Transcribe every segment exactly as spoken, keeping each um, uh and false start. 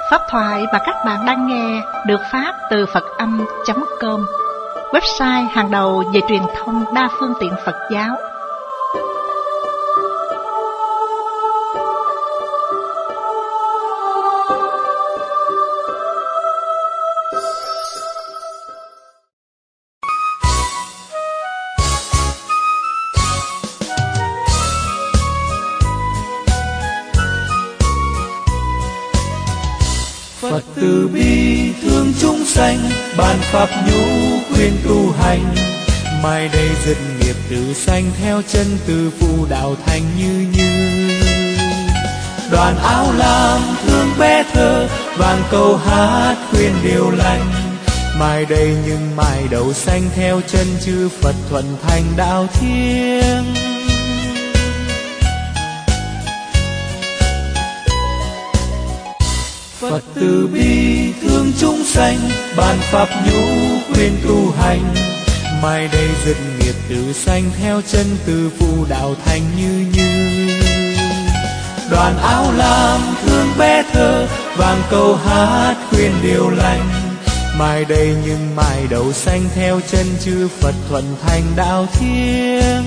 Pháp thoại mà các bạn đang nghe được phát từ Phật Âm chấm com, website hàng đầu về truyền thông đa phương tiện Phật giáo. Phật từ bi thương chúng sanh, ban pháp nhũ khuyên tu hành. Mai đây dứt nghiệp tử sanh, theo chân từ phụ đạo thành như như. Đoàn áo lam thương bé thơ, vang câu hát khuyên điều lành. Mai đây nhưng mai đầu xanh, theo chân chư Phật thuận thành đạo thiêng. Phật từ bi thương chúng sanh, ban pháp nhũ khuyên tu hành. Mai đây dứt nghiệp tử sanh, theo chân từ phụ đạo thành như như. Đoàn áo lam thương bé thơ, vang câu hát khuyên điều lành. Mai đây nhưng mai đầu xanh, theo chân chư Phật thuận thành đạo thiêng.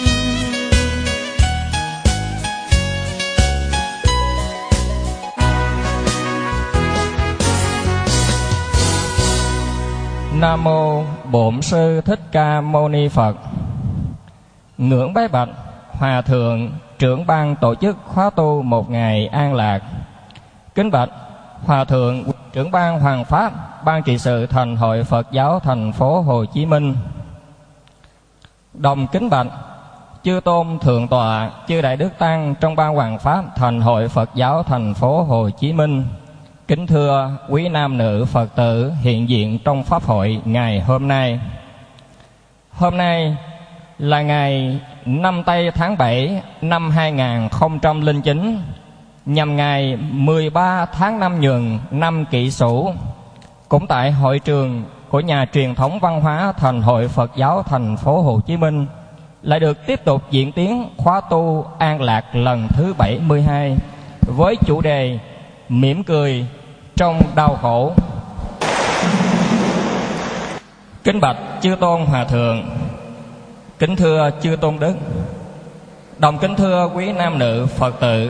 Nam mô Bổn Sư Thích Ca Mâu Ni Phật. Ngưỡng bái bạch Hòa thượng trưởng ban tổ chức khóa tu một ngày an lạc. Kính bạch Hòa thượng trưởng ban Hoàng pháp ban trị sự thành hội Phật giáo thành phố Hồ Chí Minh. Đồng kính bạch chư tôn thượng tọa, chư đại đức tăng trong ban Hoàng pháp thành hội Phật giáo thành phố Hồ Chí Minh. Kính thưa quý nam nữ Phật tử hiện diện trong pháp hội ngày hôm nay. Hôm nay là ngày năm tây tháng bảy năm hai nghìn không trăm lẻ chín, nhằm ngày mười ba tháng năm nhuận năm Kỷ Sửu. Cũng tại hội trường của nhà truyền thống văn hóa thành hội Phật giáo thành phố Hồ Chí Minh lại được tiếp tục diễn tiến khóa tu an lạc lần thứ bảy mươi hai với chủ đề mỉm cười trong đau khổ. Kính bạch chư tôn hòa thượng, kính thưa chư tôn đức, đồng kính thưa quý nam nữ Phật tử.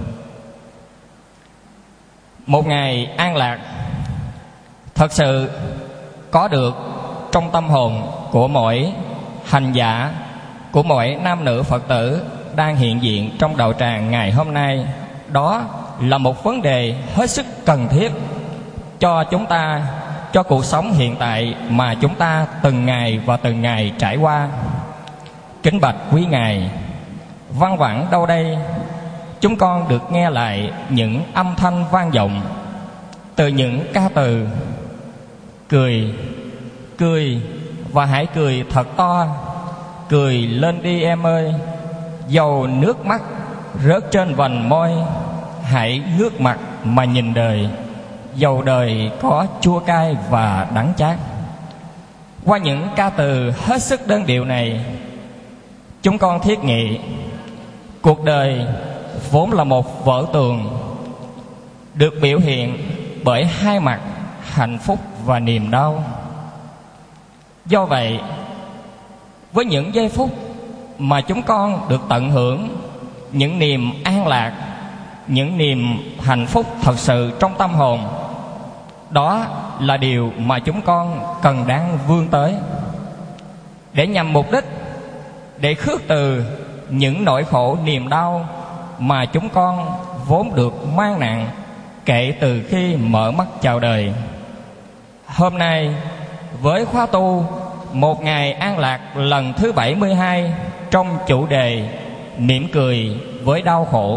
Một ngày an lạc thật sự có được trong tâm hồn của mỗi hành giả, của mỗi nam nữ Phật tử đang hiện diện trong đạo tràng ngày hôm nay. Đó là một vấn đề hết sức cần thiết cho chúng ta, cho cuộc sống hiện tại mà chúng ta từng ngày và từng ngày trải qua. Kính bạch quý ngài, văng vẳng đâu đây chúng con được nghe lại những âm thanh vang vọng từ những ca từ cười, cười và hãy cười thật to, cười lên đi em ơi, dầu nước mắt rớt trên vành môi, hãy ngước mặt mà nhìn đời, dầu đời có chua cay và đắng chát. Qua những ca từ hết sức đơn điệu này, chúng con thiết nghị cuộc đời vốn là một vở tường được biểu hiện bởi hai mặt hạnh phúc và niềm đau. Do vậy, với những giây phút mà chúng con được tận hưởng những niềm an lạc, những niềm hạnh phúc thật sự trong tâm hồn, đó là điều mà chúng con cần đáng vươn tới, để nhằm mục đích để khước từ những nỗi khổ niềm đau mà chúng con vốn được mang nặng kể từ khi mở mắt chào đời. Hôm nay với khóa tu một ngày an lạc lần thứ bảy mươi hai trong chủ đề mỉm cười với đau khổ,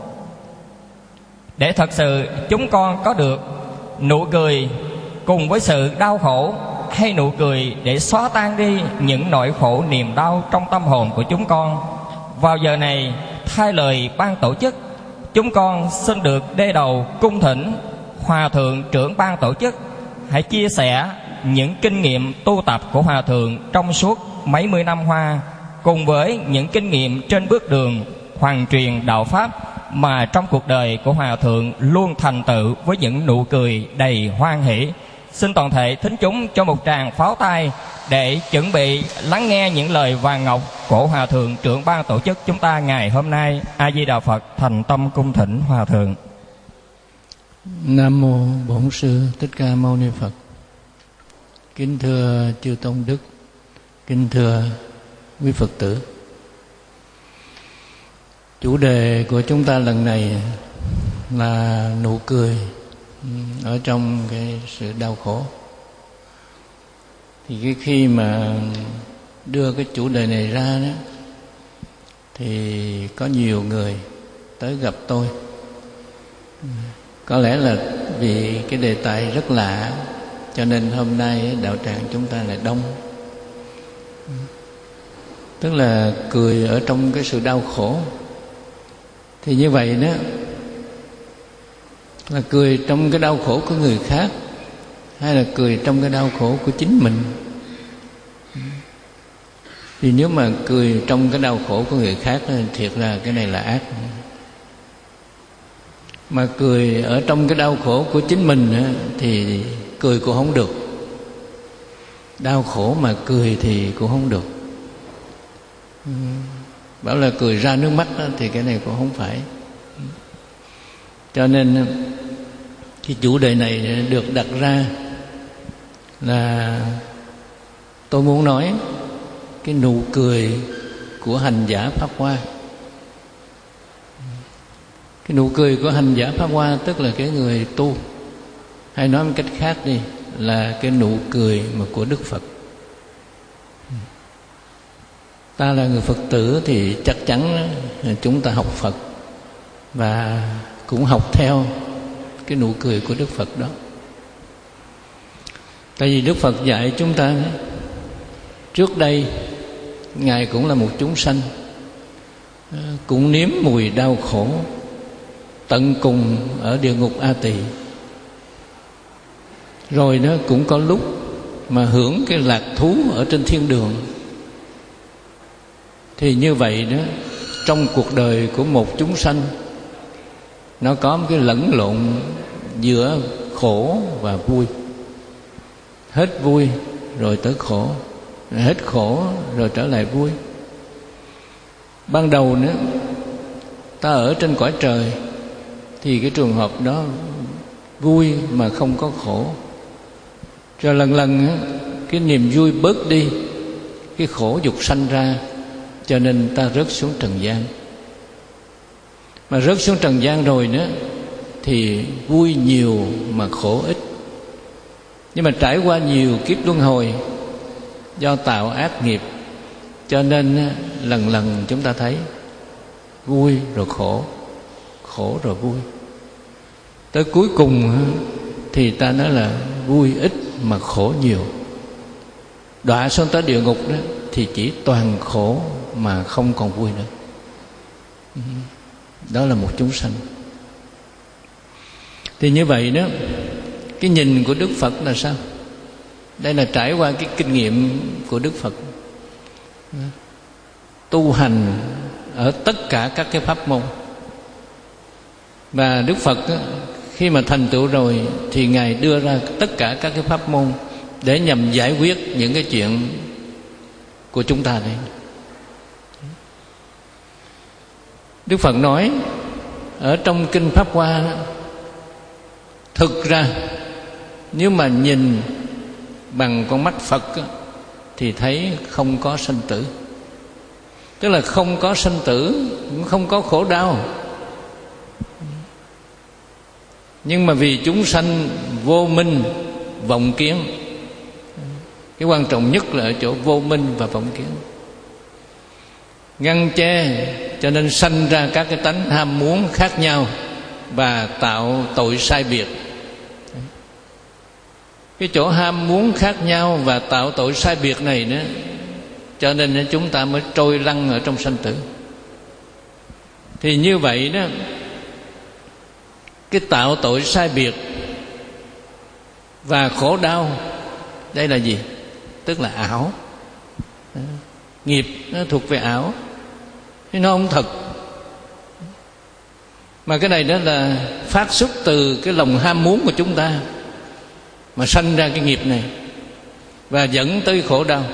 để thật sự chúng con có được nụ cười cùng với sự đau khổ, hay nụ cười để xóa tan đi những nỗi khổ niềm đau trong tâm hồn của chúng con. Vào giờ này, thay lời ban tổ chức, chúng con xin được đê đầu cung thỉnh Hòa thượng trưởng ban tổ chức hãy chia sẻ những kinh nghiệm tu tập của Hòa thượng trong suốt mấy mươi năm qua, cùng với những kinh nghiệm trên bước đường hoàn truyền đạo pháp mà trong cuộc đời của Hòa Thượng luôn thành tựu với những nụ cười đầy hoan hỷ. Xin toàn thể thính chúng cho một tràng pháo tay để chuẩn bị lắng nghe những lời vàng ngọc của Hòa Thượng trưởng ban tổ chức chúng ta ngày hôm nay. A Di Đà Phật. Thành tâm cung thỉnh Hòa Thượng. Nam mô Bổn Sư Thích Ca Mâu Ni Phật. Kính thưa chư tôn đức, kính thưa quý Phật tử. Chủ đề của chúng ta lần này là nụ cười ở trong cái sự đau khổ. Thì cái khi mà đưa cái chủ đề này ra đó, thì có nhiều người tới gặp tôi. Có lẽ là vì cái đề tài rất lạ, cho nên hôm nay đạo tràng chúng ta lại đông. Tức là cười ở trong cái sự đau khổ. Thì như vậy đó là cười trong cái đau khổ của người khác, hay là cười trong cái đau khổ của chính mình. Thì nếu mà cười trong cái đau khổ của người khác thì thiệt ra cái này là ác. Mà cười ở trong cái đau khổ của chính mình thì cười cũng không được. Đau khổ mà cười thì cũng không được. Bảo là cười ra nước mắt thì cái này cũng không phải. Cho nên cái chủ đề này được đặt ra là tôi muốn nói cái nụ cười của hành giả Pháp Hoa. Cái nụ cười của hành giả Pháp Hoa tức là cái người tu, hay nói một cách khác đi là cái nụ cười mà của Đức Phật. Ta là người Phật tử thì chắc chắn chúng ta học Phật và cũng học theo cái nụ cười của Đức Phật đó. Tại vì Đức Phật dạy chúng ta, trước đây Ngài cũng là một chúng sanh, cũng nếm mùi đau khổ tận cùng ở địa ngục A Tỳ. Rồi nó cũng có lúc mà hưởng cái lạc thú ở trên thiên đường. Thì như vậy đó, trong cuộc đời của một chúng sanh, nó có một cái lẫn lộn giữa khổ và vui. Hết vui rồi tới khổ, hết khổ rồi trở lại vui. Ban đầu nữa ta ở trên cõi trời thì cái trường hợp đó vui mà không có khổ. Rồi lần lần cái niềm vui bớt đi, cái khổ dục sanh ra, cho nên ta rớt xuống trần gian. Mà rớt xuống trần gian rồi nữa thì vui nhiều mà khổ ít. Nhưng mà trải qua nhiều kiếp luân hồi, do tạo ác nghiệp, cho nên lần lần chúng ta thấy vui rồi khổ, khổ rồi vui. Tới cuối cùng thì ta nói là vui ít mà khổ nhiều. Đọa xuống tới địa ngục đó thì chỉ toàn khổ mà không còn vui nữa. Đó là một chúng sanh. Thì như vậy đó, cái nhìn của Đức Phật là sao? Đây là trải qua cái kinh nghiệm của Đức Phật tu hành ở tất cả các cái pháp môn. Và Đức Phật khi mà thành tựu rồi thì Ngài đưa ra tất cả các cái pháp môn để nhằm giải quyết những cái chuyện của chúng ta đây. Đức Phật nói ở trong Kinh Pháp Hoa đó, thực ra nếu mà nhìn bằng con mắt Phật đó, thì thấy không có sanh tử. Tức là không có sanh tử, cũng không có khổ đau. Nhưng mà vì chúng sanh vô minh vọng kiến, cái quan trọng nhất là ở chỗ vô minh và vọng kiến, ngăn che, cho nên sanh ra các cái tánh ham muốn khác nhau và tạo tội sai biệt. Cái chỗ ham muốn khác nhau và tạo tội sai biệt này nữa, cho nên chúng ta mới trôi lăn ở trong sanh tử. Thì như vậy đó, cái tạo tội sai biệt và khổ đau, đây là gì? Tức là ảo. Nghiệp nó thuộc về ảo, nó không thật. Mà cái này đó là phát xuất từ cái lòng ham muốn của chúng ta mà sanh ra cái nghiệp này và dẫn tới khổ đau.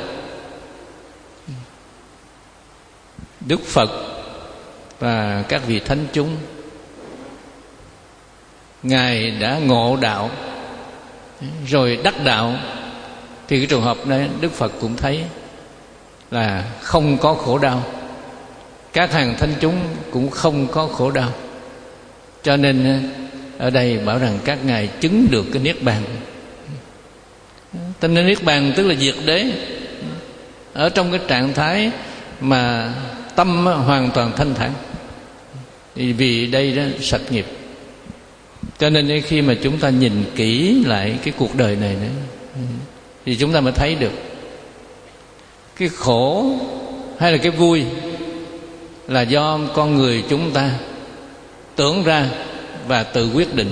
Đức Phật và các vị thánh chúng, Ngài đã ngộ đạo rồi đắc đạo, thì cái trường hợp này Đức Phật cũng thấy là không có khổ đau, các hàng thánh chúng cũng không có khổ đau. Cho nên ở đây bảo rằng các ngài chứng được cái niết bàn. Tên niết bàn tức là diệt đế, ở trong cái trạng thái mà tâm hoàn toàn thanh thản. Vì đây đó sạch nghiệp. Cho nên khi mà chúng ta nhìn kỹ lại cái cuộc đời này nữa, thì chúng ta mới thấy được cái khổ hay là cái vui là do con người chúng ta tưởng ra và tự quyết định.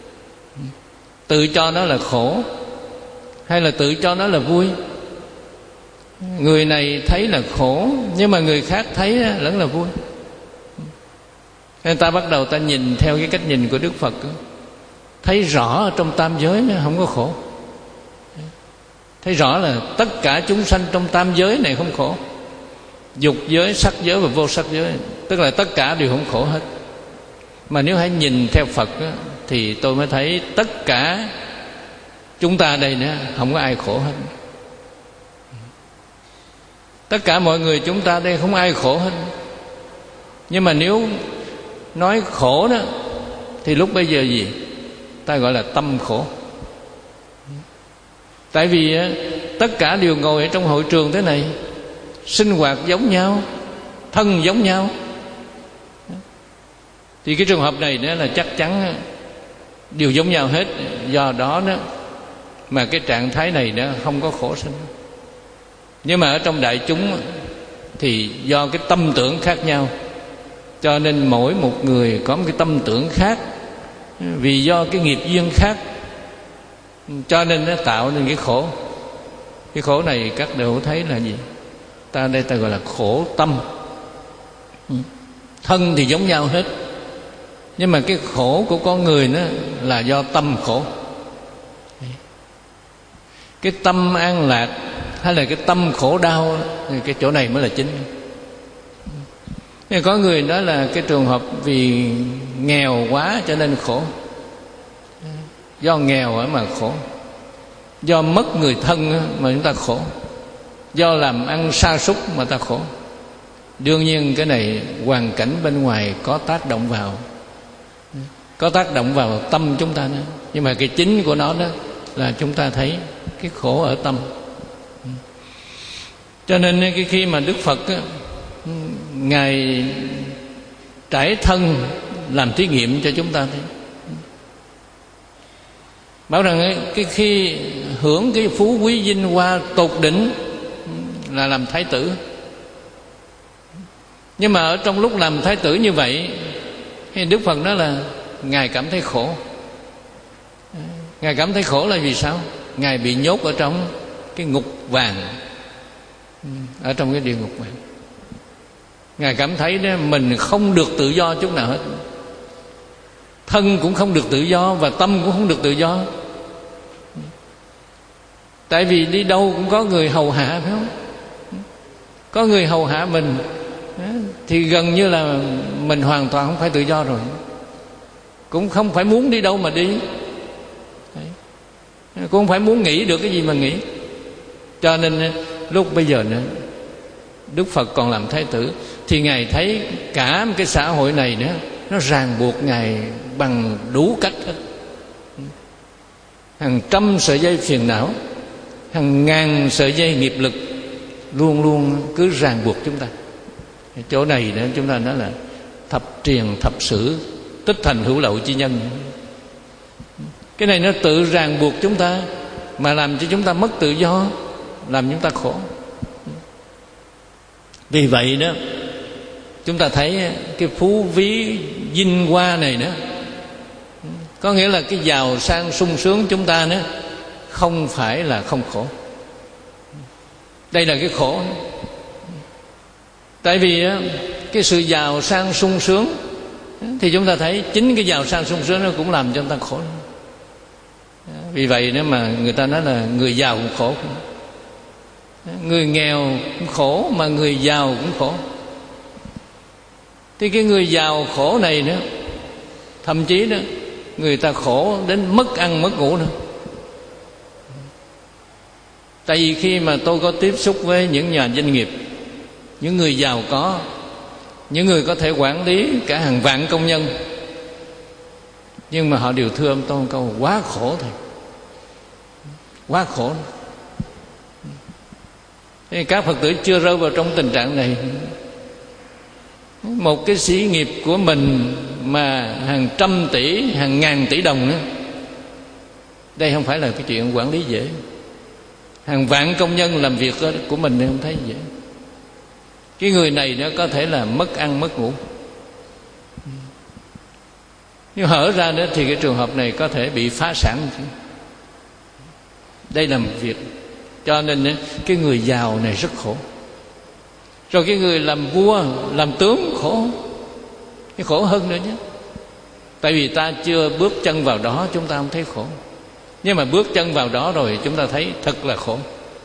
Tự cho nó là khổ hay là tự cho nó là vui. Người này thấy là khổ, nhưng mà người khác thấy vẫn là vui. Nên ta bắt đầu ta nhìn theo cái cách nhìn của Đức Phật, thấy rõ ở trong tam giới nó không có khổ. Thấy rõ là tất cả chúng sanh trong tam giới này không khổ. Dục giới, sắc giới và vô sắc giới, tức là tất cả đều không khổ hết. Mà nếu hãy nhìn theo Phật á, thì tôi mới thấy tất cả chúng ta đây nữa không có ai khổ hết. Tất cả mọi người chúng ta đây không ai khổ hết. Nhưng mà nếu nói khổ đó, thì lúc bây giờ gì? Ta gọi là tâm khổ. Tại vì á, tất cả đều ngồi ở trong hội trường thế này, sinh hoạt giống nhau, thân giống nhau, thì cái trường hợp này đó là chắc chắn đều giống nhau hết. Do đó đó mà cái trạng thái này đó không có khổ sinh. Nhưng mà ở trong đại chúng thì do cái tâm tưởng khác nhau, cho nên mỗi một người có một cái tâm tưởng khác, vì do cái nghiệp duyên khác, cho nên nó tạo nên cái khổ. Cái khổ này các đều thấy là gì? Ta đây ta gọi là khổ tâm. Thân thì giống nhau hết, nhưng mà cái khổ của con người nó là do tâm khổ. Cái tâm an lạc hay là cái tâm khổ đau, thì cái chỗ này mới là chính. Nên có người nói là cái trường hợp vì nghèo quá cho nên khổ. Do nghèo mà khổ, do mất người thân mà chúng ta khổ, do làm ăn sa sút mà ta khổ. Đương nhiên cái này hoàn cảnh bên ngoài có tác động vào, có tác động vào tâm chúng ta nữa. Nhưng mà cái chính của nó đó là chúng ta thấy cái khổ ở tâm. Cho nên cái khi mà Đức Phật á, Ngài trải thân làm thí nghiệm cho chúng ta thấy, bảo rằng cái khi hưởng cái phú quý vinh hoa tột đỉnh là làm thái tử. Nhưng mà ở trong lúc làm thái tử như vậy, thì Đức Phật nói là Ngài cảm thấy khổ. Ngài cảm thấy khổ là vì sao? Ngài bị nhốt ở trong cái ngục vàng, ở trong cái địa ngục vàng. Ngài cảm thấy đó, mình không được tự do chút nào hết. Thân cũng không được tự do và tâm cũng không được tự do. Tại vì đi đâu cũng có người hầu hạ, phải không? Có người hầu hạ mình thì gần như là mình hoàn toàn không phải tự do rồi. Cũng không phải muốn đi đâu mà đi, cũng không phải muốn nghĩ được cái gì mà nghĩ. Cho nên lúc bây giờ nữa, Đức Phật còn làm thái tử, thì Ngài thấy cả một cái xã hội này nữa, nó ràng buộc Ngài bằng đủ cách hết. Hàng trăm sợi dây phiền não, hàng ngàn sợi dây nghiệp lực luôn luôn cứ ràng buộc chúng ta. Chỗ này đó chúng ta nói là thập triền thập sử, tích thành hữu lậu chi nhân. Cái này nó tự ràng buộc chúng ta, mà làm cho chúng ta mất tự do, làm chúng ta khổ. Vì vậy đó, chúng ta thấy cái phú ví vinh hoa này nữa, có nghĩa là cái giàu sang sung sướng chúng ta nữa không phải là không khổ. Đây là cái khổ. Tại vì cái sự giàu sang sung sướng thì chúng ta thấy chính cái giàu sang sung sướng nó cũng làm cho chúng ta khổ. Vì vậy nếu mà người ta nói là người giàu cũng khổ, người nghèo cũng khổ, mà người giàu cũng khổ. Thì cái người giàu khổ này nữa, thậm chí đó người ta khổ đến mất ăn mất ngủ nữa. Tại vì khi mà tôi có tiếp xúc với những nhà doanh nghiệp, những người giàu có, những người có thể quản lý cả hàng vạn công nhân, nhưng mà họ đều thưa ông tôi một câu: quá khổ thôi, quá khổ. Thì các Phật tử chưa rơi vào trong tình trạng này. Một cái xí nghiệp của mình mà hàng trăm tỷ, hàng ngàn tỷ đồng nữa, đây không phải là cái chuyện quản lý dễ. Hàng vạn công nhân làm việc của mình thì không thấy dễ. Cái người này nó có thể là mất ăn mất ngủ. Nhưng hở ra nữa thì cái trường hợp này có thể bị phá sản. Đây là một việc. Cho nên cái người giàu này rất khổ. Rồi cái người làm vua, làm tướng khổ, cái khổ hơn nữa nhé. Tại vì ta chưa bước chân vào đó, chúng ta không thấy khổ. Nhưng mà bước chân vào đó rồi chúng ta thấy thật là khổ.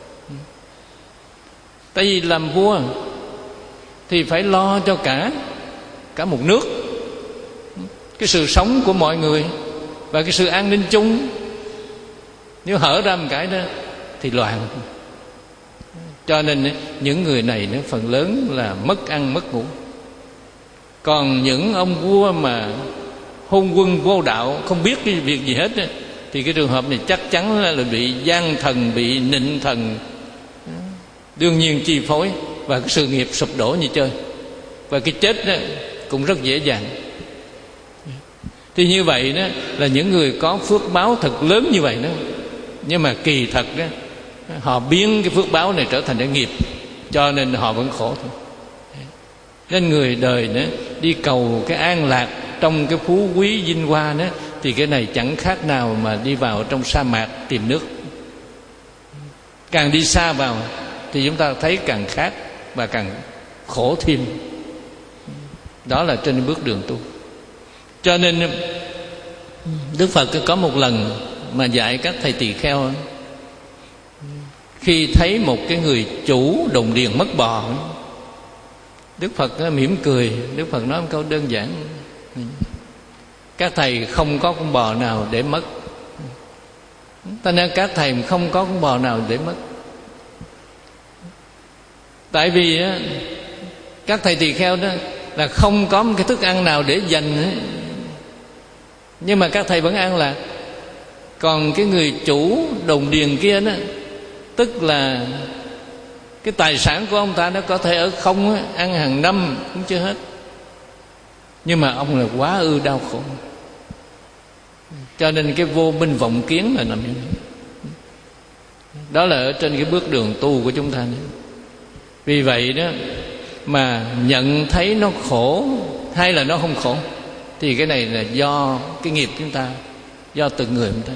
Tại vì làm vua thì phải lo cho cả Cả một nước, cái sự sống của mọi người và cái sự an ninh chung. Nếu hở ra một cái đó thì loạn. Cho nên những người này nó phần lớn là mất ăn mất ngủ. Còn những ông vua mà hôn quân vô đạo, không biết cái việc gì hết, thì cái trường hợp này chắc chắn là bị gian thần, bị nịnh thần đương nhiên chi phối, và cái sự nghiệp sụp đổ như chơi. Và cái chết đó cũng rất dễ dàng. Thì như vậy đó là những người có phước báo thật lớn như vậy đó, nhưng mà kỳ thật đó, họ biến cái phước báo này trở thành cái nghiệp, cho nên họ vẫn khổ thôi. Nên người đời đó đi cầu cái an lạc trong cái phú quý vinh hoa đó, thì cái này chẳng khác nào mà đi vào trong sa mạc tìm nước. Càng đi xa vào thì chúng ta thấy càng khác và càng khổ thêm. Đó là trên bước đường tu. Cho nên Đức Phật có một lần mà dạy các thầy tỳ kheo, khi thấy một cái người chủ đồng điền mất bò, Đức Phật mỉm cười. Đức Phật nói một câu đơn giản: các thầy không có con bò nào để mất. Ta nên các thầy không có con bò nào để mất. Tại vì các thầy tỳ kheo đó là không có một cái thức ăn nào để dành, nhưng mà các thầy vẫn an lạc. Còn cái người chủ đồng điền kia đó, tức là cái tài sản của ông ta nó có thể ở không, ăn hàng năm cũng chưa hết, nhưng mà ông là quá ư đau khổ. Cho nên cái vô minh vọng kiến là nằm như thế. Đó là ở trên cái bước đường tu của chúng ta nữa. Vì vậy đó mà nhận thấy nó khổ hay là nó không khổ, thì cái này là do cái nghiệp chúng ta, do từng người chúng ta.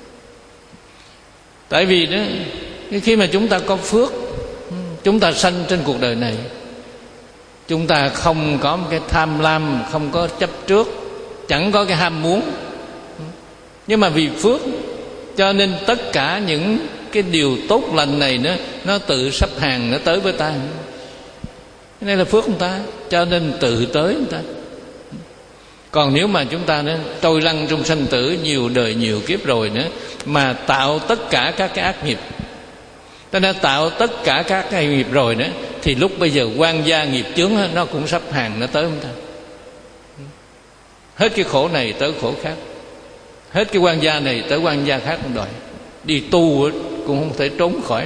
Tại vì đó khi mà chúng ta có phước, chúng ta sanh trên cuộc đời này, chúng ta không có một cái tham lam, không có chấp trước, chẳng có cái ham muốn. Nhưng mà vì phước, cho nên tất cả những cái điều tốt lành này nó, nó tự sắp hàng, nó tới với ta. Cái này là phước của ta, cho nên tự tới người ta. Còn nếu mà chúng ta nó trôi lăn trong sanh tử nhiều đời nhiều kiếp rồi nữa, mà tạo tất cả các cái ác nghiệp, ta đã tạo tất cả các cái nghiệp rồi nữa, thì lúc bây giờ quan gia nghiệp chướng nó cũng sắp hàng, nó tới chúng ta. Hết cái khổ này tới khổ khác, hết cái quan gia này tới quan gia khác cũng đòi. Đi tu cũng không thể trốn khỏi.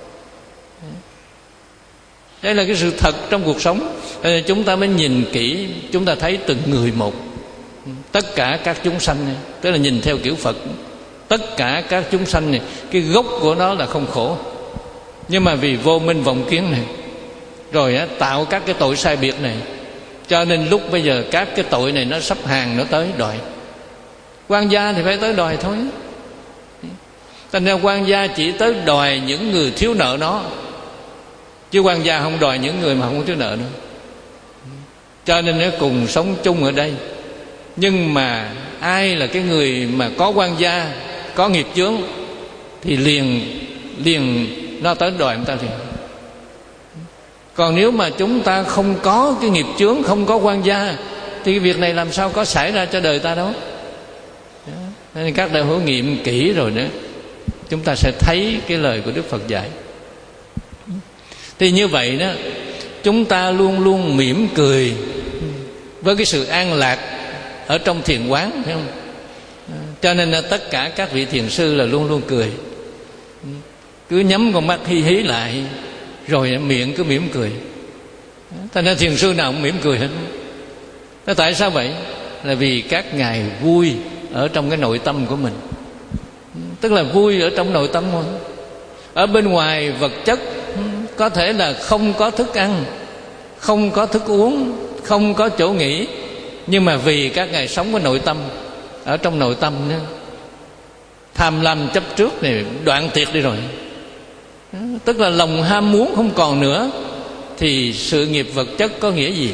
Đây là cái sự thật trong cuộc sống. Nên chúng ta mới nhìn kỹ, chúng ta thấy từng người một, tất cả các chúng sanh này, tức là nhìn theo kiểu Phật, tất cả các chúng sanh này, cái gốc của nó là không khổ, nhưng mà vì vô minh vọng kiến này, rồi á, tạo các cái tội sai biệt này, cho nên lúc bây giờ các cái tội này nó sắp hàng, nó tới đòi. Quan gia thì phải tới đòi thôi. Thành ra quan gia chỉ tới đòi những người thiếu nợ nó, chứ quan gia không đòi những người mà không có thiếu nợ nữa. cho nên nó cùng sống chung ở đây. Nhưng mà ai là cái người mà có quan gia, có nghiệp chướng, thì liền liền nó tới đòi người ta liền. Còn nếu mà chúng ta không có cái nghiệp chướng, không có quan gia, thì cái việc này làm sao có xảy ra cho đời ta đâu. Nên các đại hữu nghiệm kỹ rồi nữa, chúng ta sẽ thấy cái lời của Đức Phật dạy. Thì như vậy đó, chúng ta luôn luôn mỉm cười với cái sự an lạc ở trong thiền quán, thấy không? Cho nên là tất cả các vị thiền sư là luôn luôn cười, cứ nhắm con mắt hí hí lại, rồi miệng cứ mỉm cười. Thành ra thiền sư nào cũng mỉm cười hết. Thế tại sao vậy? Là vì các ngài vui ở trong cái nội tâm của mình. Tức là vui ở trong nội tâm thôi. Ở bên ngoài vật chất có thể là không có thức ăn, không có thức uống, không có chỗ nghỉ, nhưng mà vì các ngài sống với nội tâm, ở trong nội tâm nữa, tham lam chấp trước này đoạn tuyệt đi rồi. Tức là lòng ham muốn không còn nữa, thì sự nghiệp vật chất có nghĩa gì?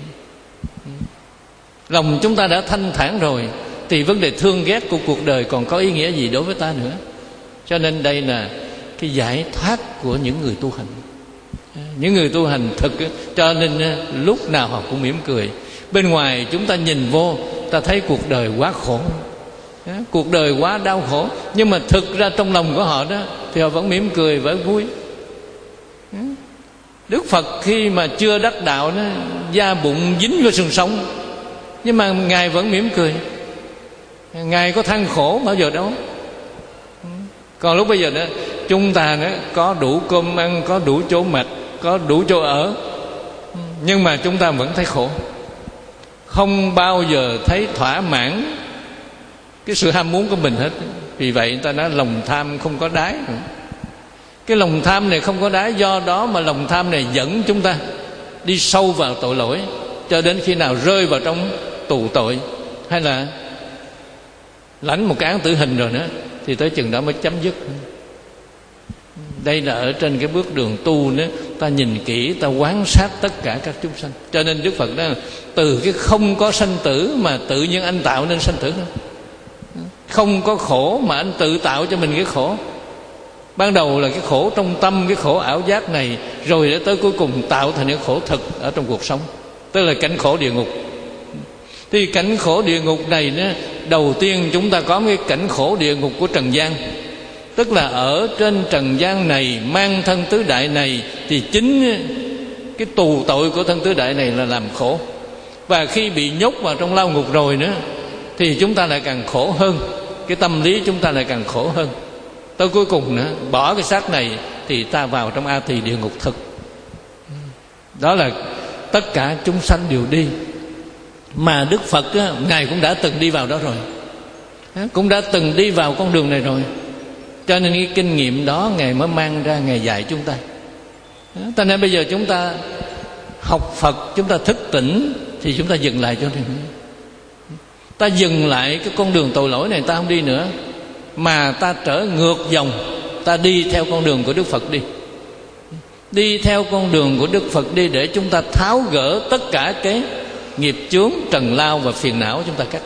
Lòng chúng ta đã thanh thản rồi, thì vấn đề thương ghét của cuộc đời còn có ý nghĩa gì đối với ta nữa. Cho nên đây là cái giải thoát của những người tu hành. Những người tu hành thực, cho nên lúc nào họ cũng mỉm cười. Bên ngoài chúng ta nhìn vô, ta thấy cuộc đời quá khổ, cuộc đời quá đau khổ, nhưng mà thực ra trong lòng của họ đó thì họ vẫn mỉm cười, vẫn vui. Đức Phật khi mà chưa đắc đạo đó, da bụng dính vô sừng sống, nhưng mà ngài vẫn mỉm cười. Ngài có than khổ bao giờ đâu. Còn lúc bây giờ đó, chúng ta đó có đủ cơm ăn, có đủ chỗ mặc, có đủ chỗ ở, nhưng mà chúng ta vẫn thấy khổ, không bao giờ thấy thỏa mãn cái sự ham muốn của mình hết. Vì vậy người ta nói lòng tham không có đáy. Cái lòng tham này không có đáy, do đó mà lòng tham này dẫn chúng ta đi sâu vào tội lỗi, cho đến khi nào rơi vào trong tù tội, hay là lãnh một cái án tử hình rồi nữa, thì tới chừng đó mới chấm dứt. Đây là ở trên cái bước đường tu nữa, ta nhìn kỹ, ta quan sát tất cả các chúng sanh. Cho nên Đức Phật nói là từ cái không có sanh tử mà tự nhiên anh tạo nên sanh tử. Không có khổ mà anh tự tạo cho mình cái khổ. Ban đầu là cái khổ trong tâm, cái khổ ảo giác này, rồi để tới cuối cùng tạo thành cái khổ thực ở trong cuộc sống, tức là cảnh khổ địa ngục. Thì cảnh khổ địa ngục này đó, đầu tiên chúng ta có cái cảnh khổ địa ngục của trần gian. Tức là ở trên trần gian này, mang thân tứ đại này, thì chính cái tù tội của thân tứ đại này là làm khổ. Và khi bị nhốt vào trong lao ngục rồi nữa, thì chúng ta lại càng khổ hơn, cái tâm lý chúng ta lại càng khổ hơn. Tới cuối cùng nữa, bỏ cái xác này thì ta vào trong A Tỳ địa ngục thực. Đó là tất cả chúng sanh đều đi. Mà Đức Phật á, ngài cũng đã từng đi vào đó rồi, cũng đã từng đi vào con đường này rồi. Cho nên cái kinh nghiệm đó ngài mới mang ra, ngài dạy chúng ta. Cho nên bây giờ chúng ta học Phật, chúng ta thức tỉnh, thì chúng ta dừng lại cho nên ta dừng lại cái con đường tội lỗi này, ta không đi nữa, mà ta trở ngược dòng, ta đi theo con đường của Đức Phật đi. Đi theo con đường của Đức Phật đi, để chúng ta tháo gỡ tất cả cái nghiệp chướng, trần lao và phiền não chúng ta cắt.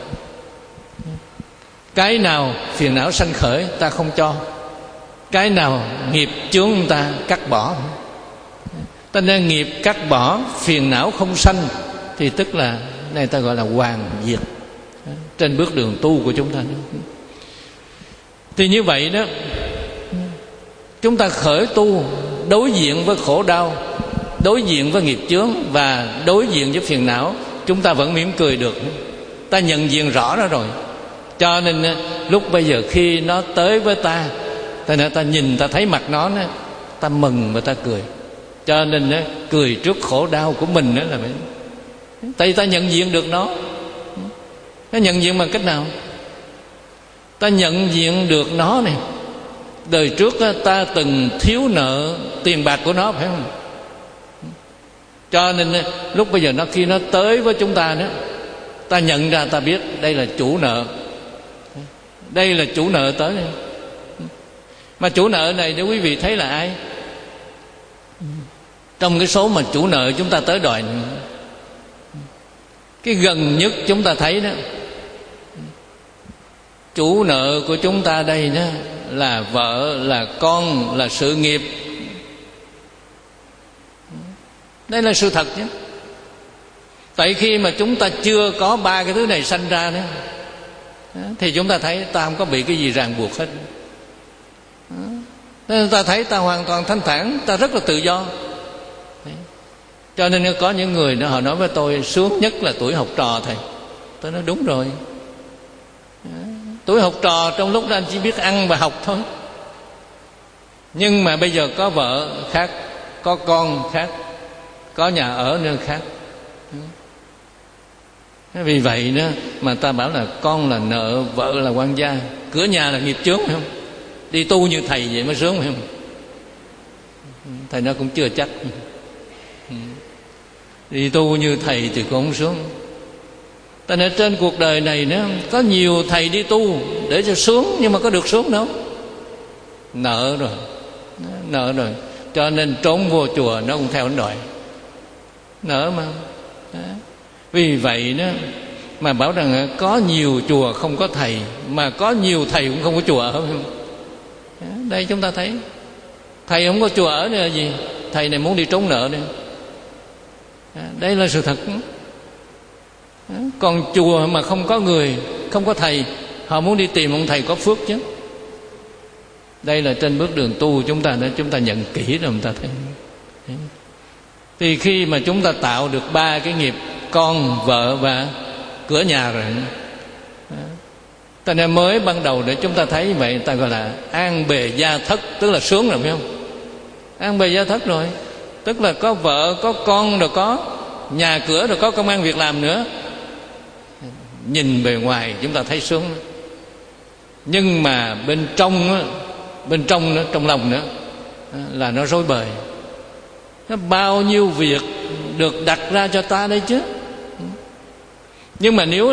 Cái nào phiền não sanh khởi ta không cho, cái nào nghiệp chướng chúng ta cắt bỏ. Ta nên nghiệp cắt bỏ, phiền não không sanh, thì tức là này ta gọi là hoàn diệt trên bước đường tu của chúng ta. Thì như vậy đó, chúng ta khởi tu đối diện với khổ đau, đối diện với nghiệp chướng và đối diện với phiền não, chúng ta vẫn mỉm cười được. Ta nhận diện rõ ra rồi. Cho nên lúc bây giờ khi nó tới với ta, ta, ta nhìn, ta thấy mặt nó, ta mừng và ta cười. Cho nên cười trước khổ đau của mình đó là vậy. Tại vì ta nhận diện được nó. Nó nhận diện bằng cách nào? Ta nhận diện được nó này, đời trước ta từng thiếu nợ tiền bạc của nó, phải không? Cho nên lúc bây giờ nó khi nó tới với chúng ta đó, ta nhận ra, ta biết đây là chủ nợ, đây là chủ nợ tới. Mà chủ nợ này nếu quý vị thấy là ai? Trong cái số mà chủ nợ chúng ta tới đòi, Cái gần nhất chúng ta thấy đó, chủ nợ của chúng ta đây đó là vợ, là con, là sự nghiệp. Đây là sự thật chứ. Tại khi mà chúng ta chưa có ba cái thứ này sanh ra đó, thì chúng ta thấy ta không có bị cái gì ràng buộc hết. Nên ta thấy ta hoàn toàn thanh thản, ta rất là tự do. Cho nên có những người đó, họ nói với tôi sướng nhất là tuổi học trò thầy. Tôi nói đúng rồi. Tuổi học trò trong lúc đó anh chỉ biết ăn và học thôi. Nhưng mà bây giờ có vợ khác, có con khác, có nhà ở nơi khác. Vì vậy đó mà ta bảo là con là nợ, vợ là quan gia, cửa nhà là nghiệp chướng, phải không? Đi tu như thầy vậy mới sướng, phải không? Thầy nó cũng chưa chắc. Đi tu như thầy thì cũng không sướng. Tại nên trên cuộc đời này nó có nhiều thầy đi tu để cho sướng, nhưng mà có được sướng đâu. Nợ rồi, nợ rồi. Cho nên trốn vô chùa nó cũng theo nó đòi. Nợ mà. Vì vậy đó mà bảo rằng có nhiều chùa không có thầy, mà có nhiều thầy cũng không có chùa ở. Đây chúng ta thấy thầy không có chùa ở nữa là gì? Thầy này muốn đi trốn nợ đây. Đây là sự thật. Còn chùa mà không có người, không có thầy, họ muốn đi tìm ông thầy có phước chứ. Đây là trên bước đường tu chúng ta đã chúng ta nhận kỹ rồi chúng ta thấy. Thì khi mà chúng ta tạo được ba cái nghiệp con, vợ và cửa nhà rồi, ta nên mới ban đầu để chúng ta thấy vậy, ta gọi là an bề gia thất, tức là sướng rồi, phải không? An bề gia thất rồi, tức là có vợ, có con, rồi có nhà cửa, rồi có công ăn việc làm nữa. Nhìn bề ngoài chúng ta thấy sướng, nhưng mà bên trong, bên trong nữa, trong lòng nữa là nó rối bời. Nó bao nhiêu việc được đặt ra cho ta đây chứ. Nhưng mà nếu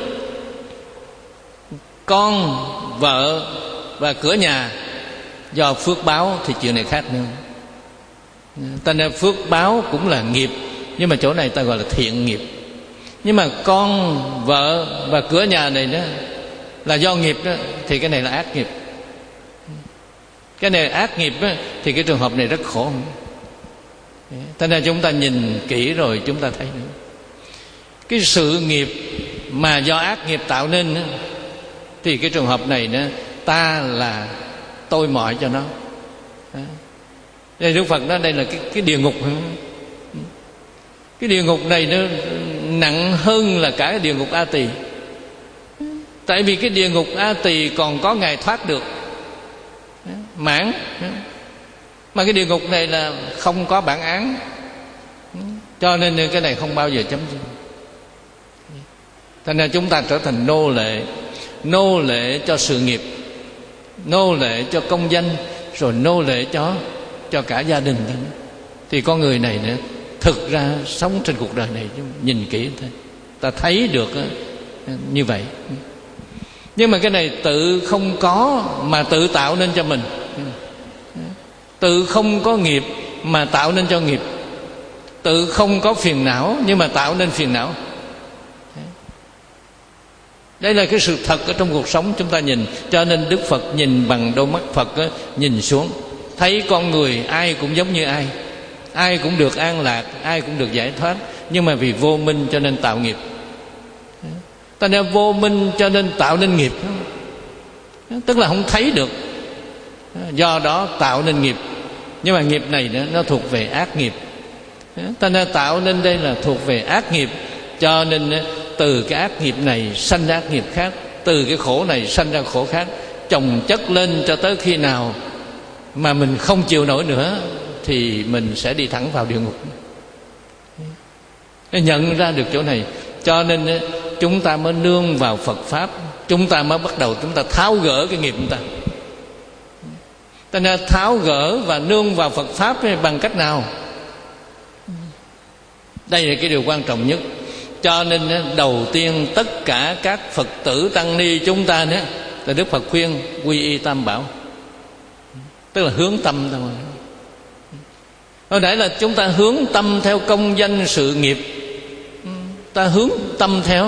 con, vợ và cửa nhà do phước báo thì chuyện này khác nữa. Ta nên phước báo cũng là nghiệp, nhưng mà chỗ này ta gọi là thiện nghiệp. Nhưng mà con, vợ và cửa nhà này đó là do nghiệp đó, thì cái này là ác nghiệp. Cái này là ác nghiệp đó, thì cái trường hợp này rất khổ. Thế nên chúng ta nhìn kỹ rồi chúng ta thấy nữa. Cái sự nghiệp mà do ác nghiệp tạo nên đó, thì cái trường hợp này đó, ta là tôi mọi cho nó. Đây Đức Phật nói đây là cái, cái địa ngục. Cái địa ngục này nó nặng hơn là cả cái địa ngục A Tỳ. Tại vì cái địa ngục A Tỳ còn có ngày thoát được, mãn. Mà cái địa ngục này là không có bản án, cho nên cái này không bao giờ chấm dứt. Thành ra chúng ta trở thành nô lệ, nô lệ cho sự nghiệp, nô lệ cho công danh, rồi nô lệ cho cho cả gia đình. Thì con người này nữa, thực ra sống trên cuộc đời này nhìn kỹ thôi, ta thấy được như vậy. Nhưng mà cái này tự không có mà tự tạo nên cho mình. Tự không có nghiệp mà tạo nên cho nghiệp. Tự không có phiền não nhưng mà tạo nên phiền não. Đây là cái sự thật ở trong cuộc sống chúng ta nhìn. Cho nên Đức Phật nhìn bằng đôi mắt Phật đó, nhìn xuống thấy con người ai cũng giống như ai, ai cũng được an lạc, ai cũng được giải thoát. Nhưng mà vì vô minh cho nên tạo nghiệp. Ta nên vô minh cho nên tạo nên nghiệp, tức là không thấy được, do đó tạo nên nghiệp. Nhưng mà nghiệp này đó, nó thuộc về ác nghiệp. Ta nên tạo nên đây là thuộc về ác nghiệp. Cho nên từ cái ác nghiệp này sanh ra ác nghiệp khác, từ cái khổ này sanh ra khổ khác, chồng chất lên cho tới khi nào mà mình không chịu nổi nữa thì mình sẽ đi thẳng vào địa ngục. Nhận ra được chỗ này, cho nên chúng ta mới nương vào Phật Pháp. Chúng ta mới bắt đầu chúng ta tháo gỡ cái nghiệp chúng ta. Ta nên tháo gỡ và nương vào Phật Pháp bằng cách nào? Đây là cái điều quan trọng nhất. Cho nên đầu tiên tất cả các Phật tử tăng ni chúng ta nữa là Đức Phật khuyên quy y Tam Bảo, tức là hướng tâm thôi. Hồi nãy là chúng ta hướng tâm theo công danh sự nghiệp, ta hướng tâm theo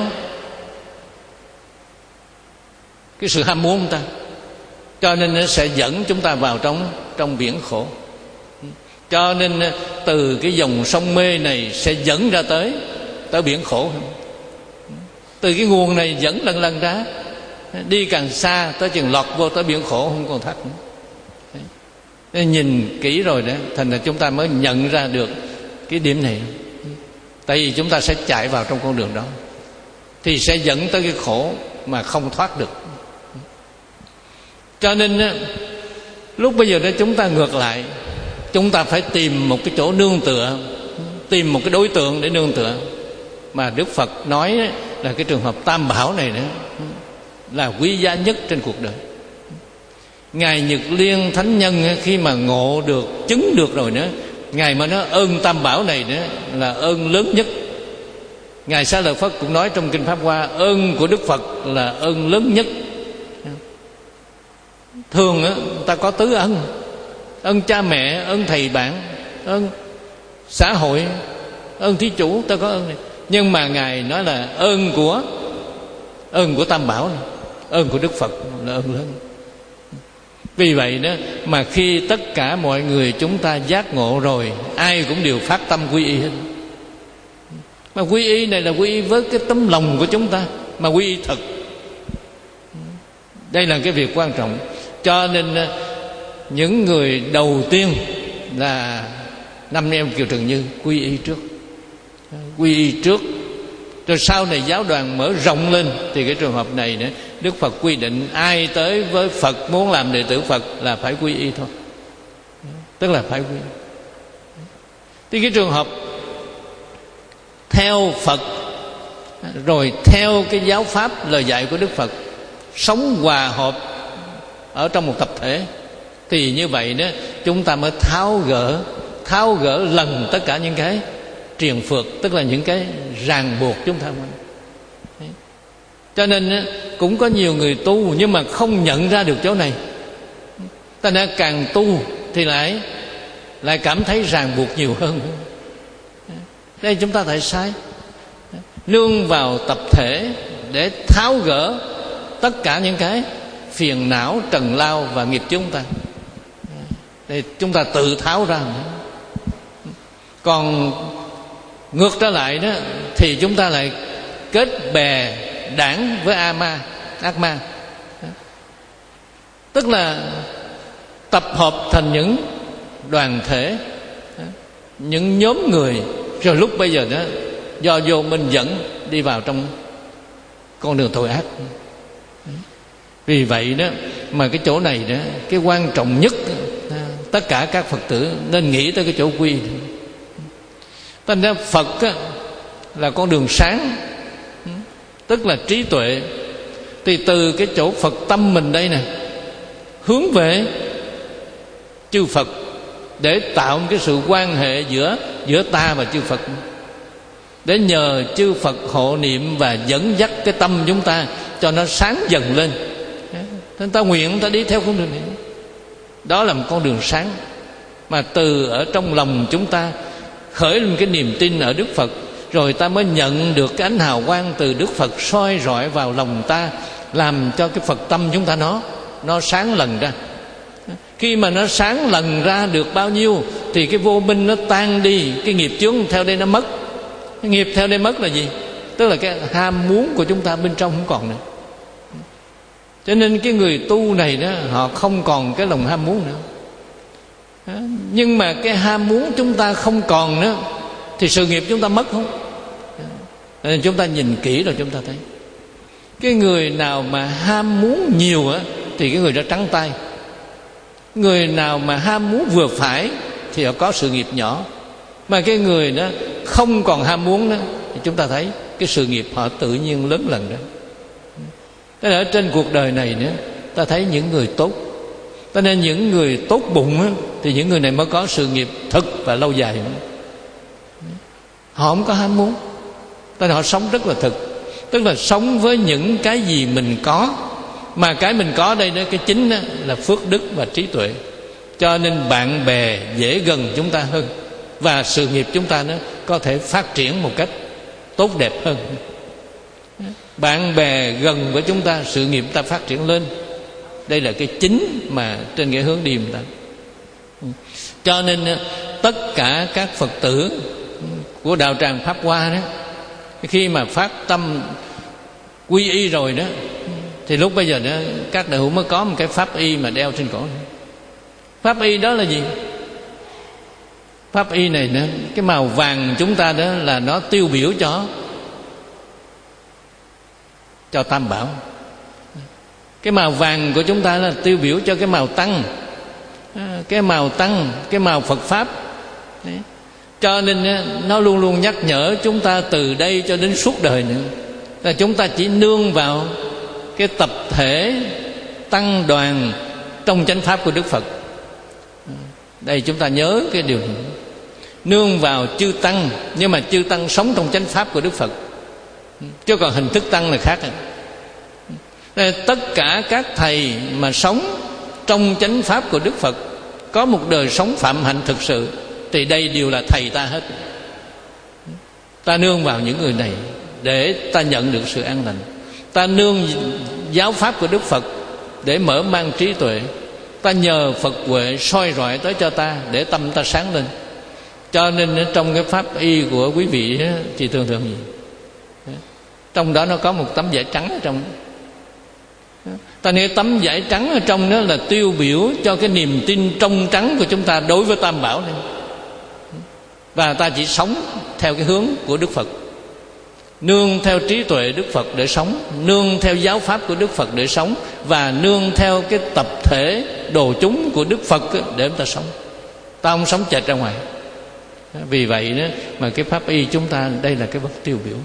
cái sự ham muốn của ta, cho nên nó sẽ dẫn chúng ta vào trong trong biển khổ. Cho nên từ cái dòng sông mê này sẽ dẫn ra tới tới biển khổ. Từ cái nguồn này dẫn lần lần ra, đi càng xa tới chừng lọt vô tới biển khổ không còn thoát nữa. Đấy. Nhìn kỹ rồi đó, thành ra chúng ta mới nhận ra được cái điểm này. Tại vì chúng ta sẽ chạy vào trong con đường đó thì sẽ dẫn tới cái khổ mà không thoát được. Cho nên lúc bây giờ đó chúng ta ngược lại, chúng ta phải tìm một cái chỗ nương tựa, tìm một cái đối tượng để nương tựa. Mà Đức Phật nói là cái trường hợp tam bảo này đó là quý giá nhất trên cuộc đời. Ngài Nhật Liên Thánh Nhân khi mà ngộ được, chứng được rồi nữa, Ngài mà nói ơn tam bảo này nữa là ơn lớn nhất. Ngài Xá Lợi Phất cũng nói trong Kinh Pháp Hoa, ơn của Đức Phật là ơn lớn nhất. Thường á, ta có tứ ân: ơn cha mẹ, ơn thầy bạn, ơn xã hội, ơn thí chủ, ta có ơn này. Nhưng mà Ngài nói là ơn của ơn của tam bảo này, ơn của Đức Phật là ơn lớn. Vì vậy đó mà khi tất cả mọi người chúng ta giác ngộ rồi, ai cũng đều phát tâm quy y hết. Mà quy y này là quy y với cái tấm lòng của chúng ta, mà quy y thật. Đây là cái việc quan trọng. Cho nên những người đầu tiên là năm em Kiều Trần Như quy y trước, quy y trước, rồi sau này giáo đoàn mở rộng lên thì cái trường hợp này nữa, Đức Phật quy định ai tới với Phật muốn làm đệ tử Phật là phải quy y thôi, tức là phải quy y. Thì cái trường hợp theo Phật rồi theo cái giáo pháp lời dạy của Đức Phật, sống hòa hợp ở trong một tập thể, thì như vậy đó chúng ta mới tháo gỡ tháo gỡ lần tất cả những cái triền phược, tức là những cái ràng buộc chúng ta. Đấy. Cho nên cũng có nhiều người tu nhưng mà không nhận ra được chỗ này. Ta đã càng tu thì lại lại cảm thấy ràng buộc nhiều hơn. Đây chúng ta thấy sai. Nương vào tập thể để tháo gỡ tất cả những cái phiền não, trần lao và nghiệp chúng ta. Để chúng ta tự tháo ra. Còn ngược trở lại đó thì chúng ta lại kết bè đảng với a ma, ác ma. Tức là tập hợp thành những đoàn thể, những nhóm người, rồi lúc bây giờ đó do vô minh dẫn đi vào trong con đường tội ác. Vì vậy đó mà cái chỗ này đó, cái quan trọng nhất tất cả các Phật tử nên nghĩ tới cái chỗ quy. Thành ra Phật á, là con đường sáng, tức là trí tuệ. Thì từ cái chỗ Phật tâm mình đây nè, hướng về chư Phật để tạo một cái sự quan hệ giữa giữa ta và chư Phật, để nhờ chư Phật hộ niệm và dẫn dắt cái tâm chúng ta cho nó sáng dần lên. Nên ta nguyện ta đi theo con đường này. Đó là một con đường sáng mà từ ở trong lòng chúng ta khởi lên cái niềm tin ở Đức Phật, rồi ta mới nhận được cái ánh hào quang từ Đức Phật soi rọi vào lòng ta, làm cho cái Phật tâm chúng ta nó nó sáng lần ra. Khi mà nó sáng lần ra được bao nhiêu thì cái vô minh nó tan đi, cái nghiệp chướng theo đây nó mất. Cái nghiệp theo đây mất là gì? Tức là cái ham muốn của chúng ta bên trong không còn nữa. Cho nên cái người tu này đó, họ không còn cái lòng ham muốn nữa. Nhưng mà cái ham muốn chúng ta không còn nữa thì sự nghiệp chúng ta mất không? Nên chúng ta nhìn kỹ rồi chúng ta thấy cái người nào mà ham muốn nhiều á thì cái người đó trắng tay. Người nào mà ham muốn vừa phải thì họ có sự nghiệp nhỏ. Mà cái người đó không còn ham muốn đó thì chúng ta thấy cái sự nghiệp họ tự nhiên lớn lần đó. Thế là ở trên cuộc đời này nữa, ta thấy những người tốt. Cho nên những người tốt bụng á, thì những người này mới có sự nghiệp thực và lâu dài. Họ không có ham muốn, cho nên họ sống rất là thực. Tức là sống với những cái gì mình có. Mà cái mình có đây đó, cái chính đó là phước đức và trí tuệ. Cho nên bạn bè dễ gần chúng ta hơn, và sự nghiệp chúng ta nó có thể phát triển một cách tốt đẹp hơn. Bạn bè gần với chúng ta, sự nghiệp ta phát triển lên. Đây là cái chính mà trên cái hướng đi ta. Cho nên tất cả các Phật tử của đạo tràng Pháp Hoa đó, khi mà phát tâm quy y rồi đó, thì lúc bây giờ đó các đại hữu mới có một cái pháp y mà đeo trên cổ. Pháp y đó là gì? Pháp y này đó, cái màu vàng chúng ta đó là nó tiêu biểu cho cho Tam Bảo. Cái màu vàng của chúng ta là tiêu biểu cho cái màu tăng, cái màu tăng, cái màu Phật Pháp. Đấy. Cho nên nó luôn luôn nhắc nhở chúng ta từ đây cho đến suốt đời nữa là chúng ta chỉ nương vào cái tập thể tăng đoàn trong chánh pháp của Đức Phật. Đây chúng ta nhớ cái điều này. Nương vào chư tăng, nhưng mà chư tăng sống trong chánh pháp của Đức Phật, chứ còn hình thức tăng là khác. Đây, tất cả các thầy mà sống trong chánh pháp của Đức Phật, có một đời sống phạm hạnh thực sự, thì đây đều là thầy ta hết. Ta nương vào những người này để ta nhận được sự an lành. Ta nương giáo pháp của Đức Phật để mở mang trí tuệ. Ta nhờ Phật huệ soi rọi tới cho ta để tâm ta sáng lên. Cho nên trong cái pháp y của quý vị thì thường thường gì? Trong đó nó có một tấm vải trắng ở trong. Ta nói tấm vải trắng ở trong đó là tiêu biểu cho cái niềm tin trong trắng của chúng ta đối với Tam Bảo này. Và ta chỉ sống theo cái hướng của Đức Phật, nương theo trí tuệ Đức Phật để sống, nương theo giáo pháp của Đức Phật để sống, và nương theo cái tập thể đồ chúng của Đức Phật để chúng ta sống. Ta không sống chệch ra ngoài. Vì vậy đó mà cái pháp y chúng ta đây là cái bậc tiêu biểu.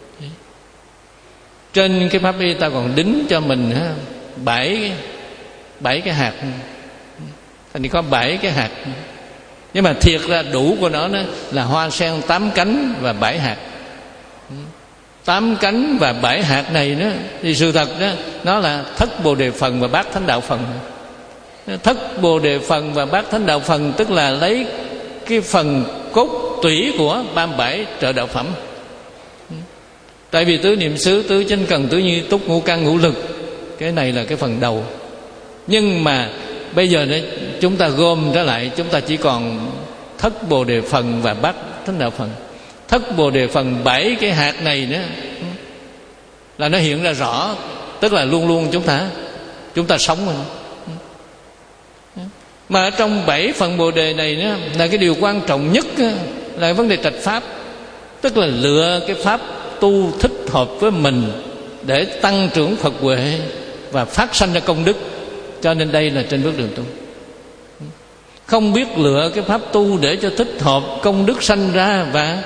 Trên cái pháp y ta còn đính cho mình bảy bảy cái hạt. Thành có bảy cái hạt. Nhưng mà thiệt ra đủ của nó, nó là hoa sen tám cánh và bảy hạt. Tám cánh và bảy hạt này đó, thì sự thật đó, nó là thất bồ đề phần và bát thánh đạo phần. Thất bồ đề phần và bát thánh đạo phần tức là lấy cái phần cốt tủy của ba mươi bảy trợ đạo phẩm. Tại vì tứ niệm xứ, tứ chánh cần, tứ nhi túc, ngũ căn, ngũ lực, cái này là cái phần đầu. Nhưng mà bây giờ này, chúng ta gom trở lại, chúng ta chỉ còn thất bồ đề phần và bát thánh đạo phần. Thất bồ đề phần bảy cái hạt này nữa là nó hiện ra rõ, tức là luôn luôn chúng ta chúng ta sống rồi. Mà ở trong bảy phần bồ đề này nữa, là cái điều quan trọng nhất là vấn đề trạch pháp, tức là lựa cái pháp tu thích hợp với mình để tăng trưởng Phật huệ và phát sanh ra công đức. Cho nên đây là trên bước đường tu. Không biết lựa cái pháp tu để cho thích hợp công đức sanh ra và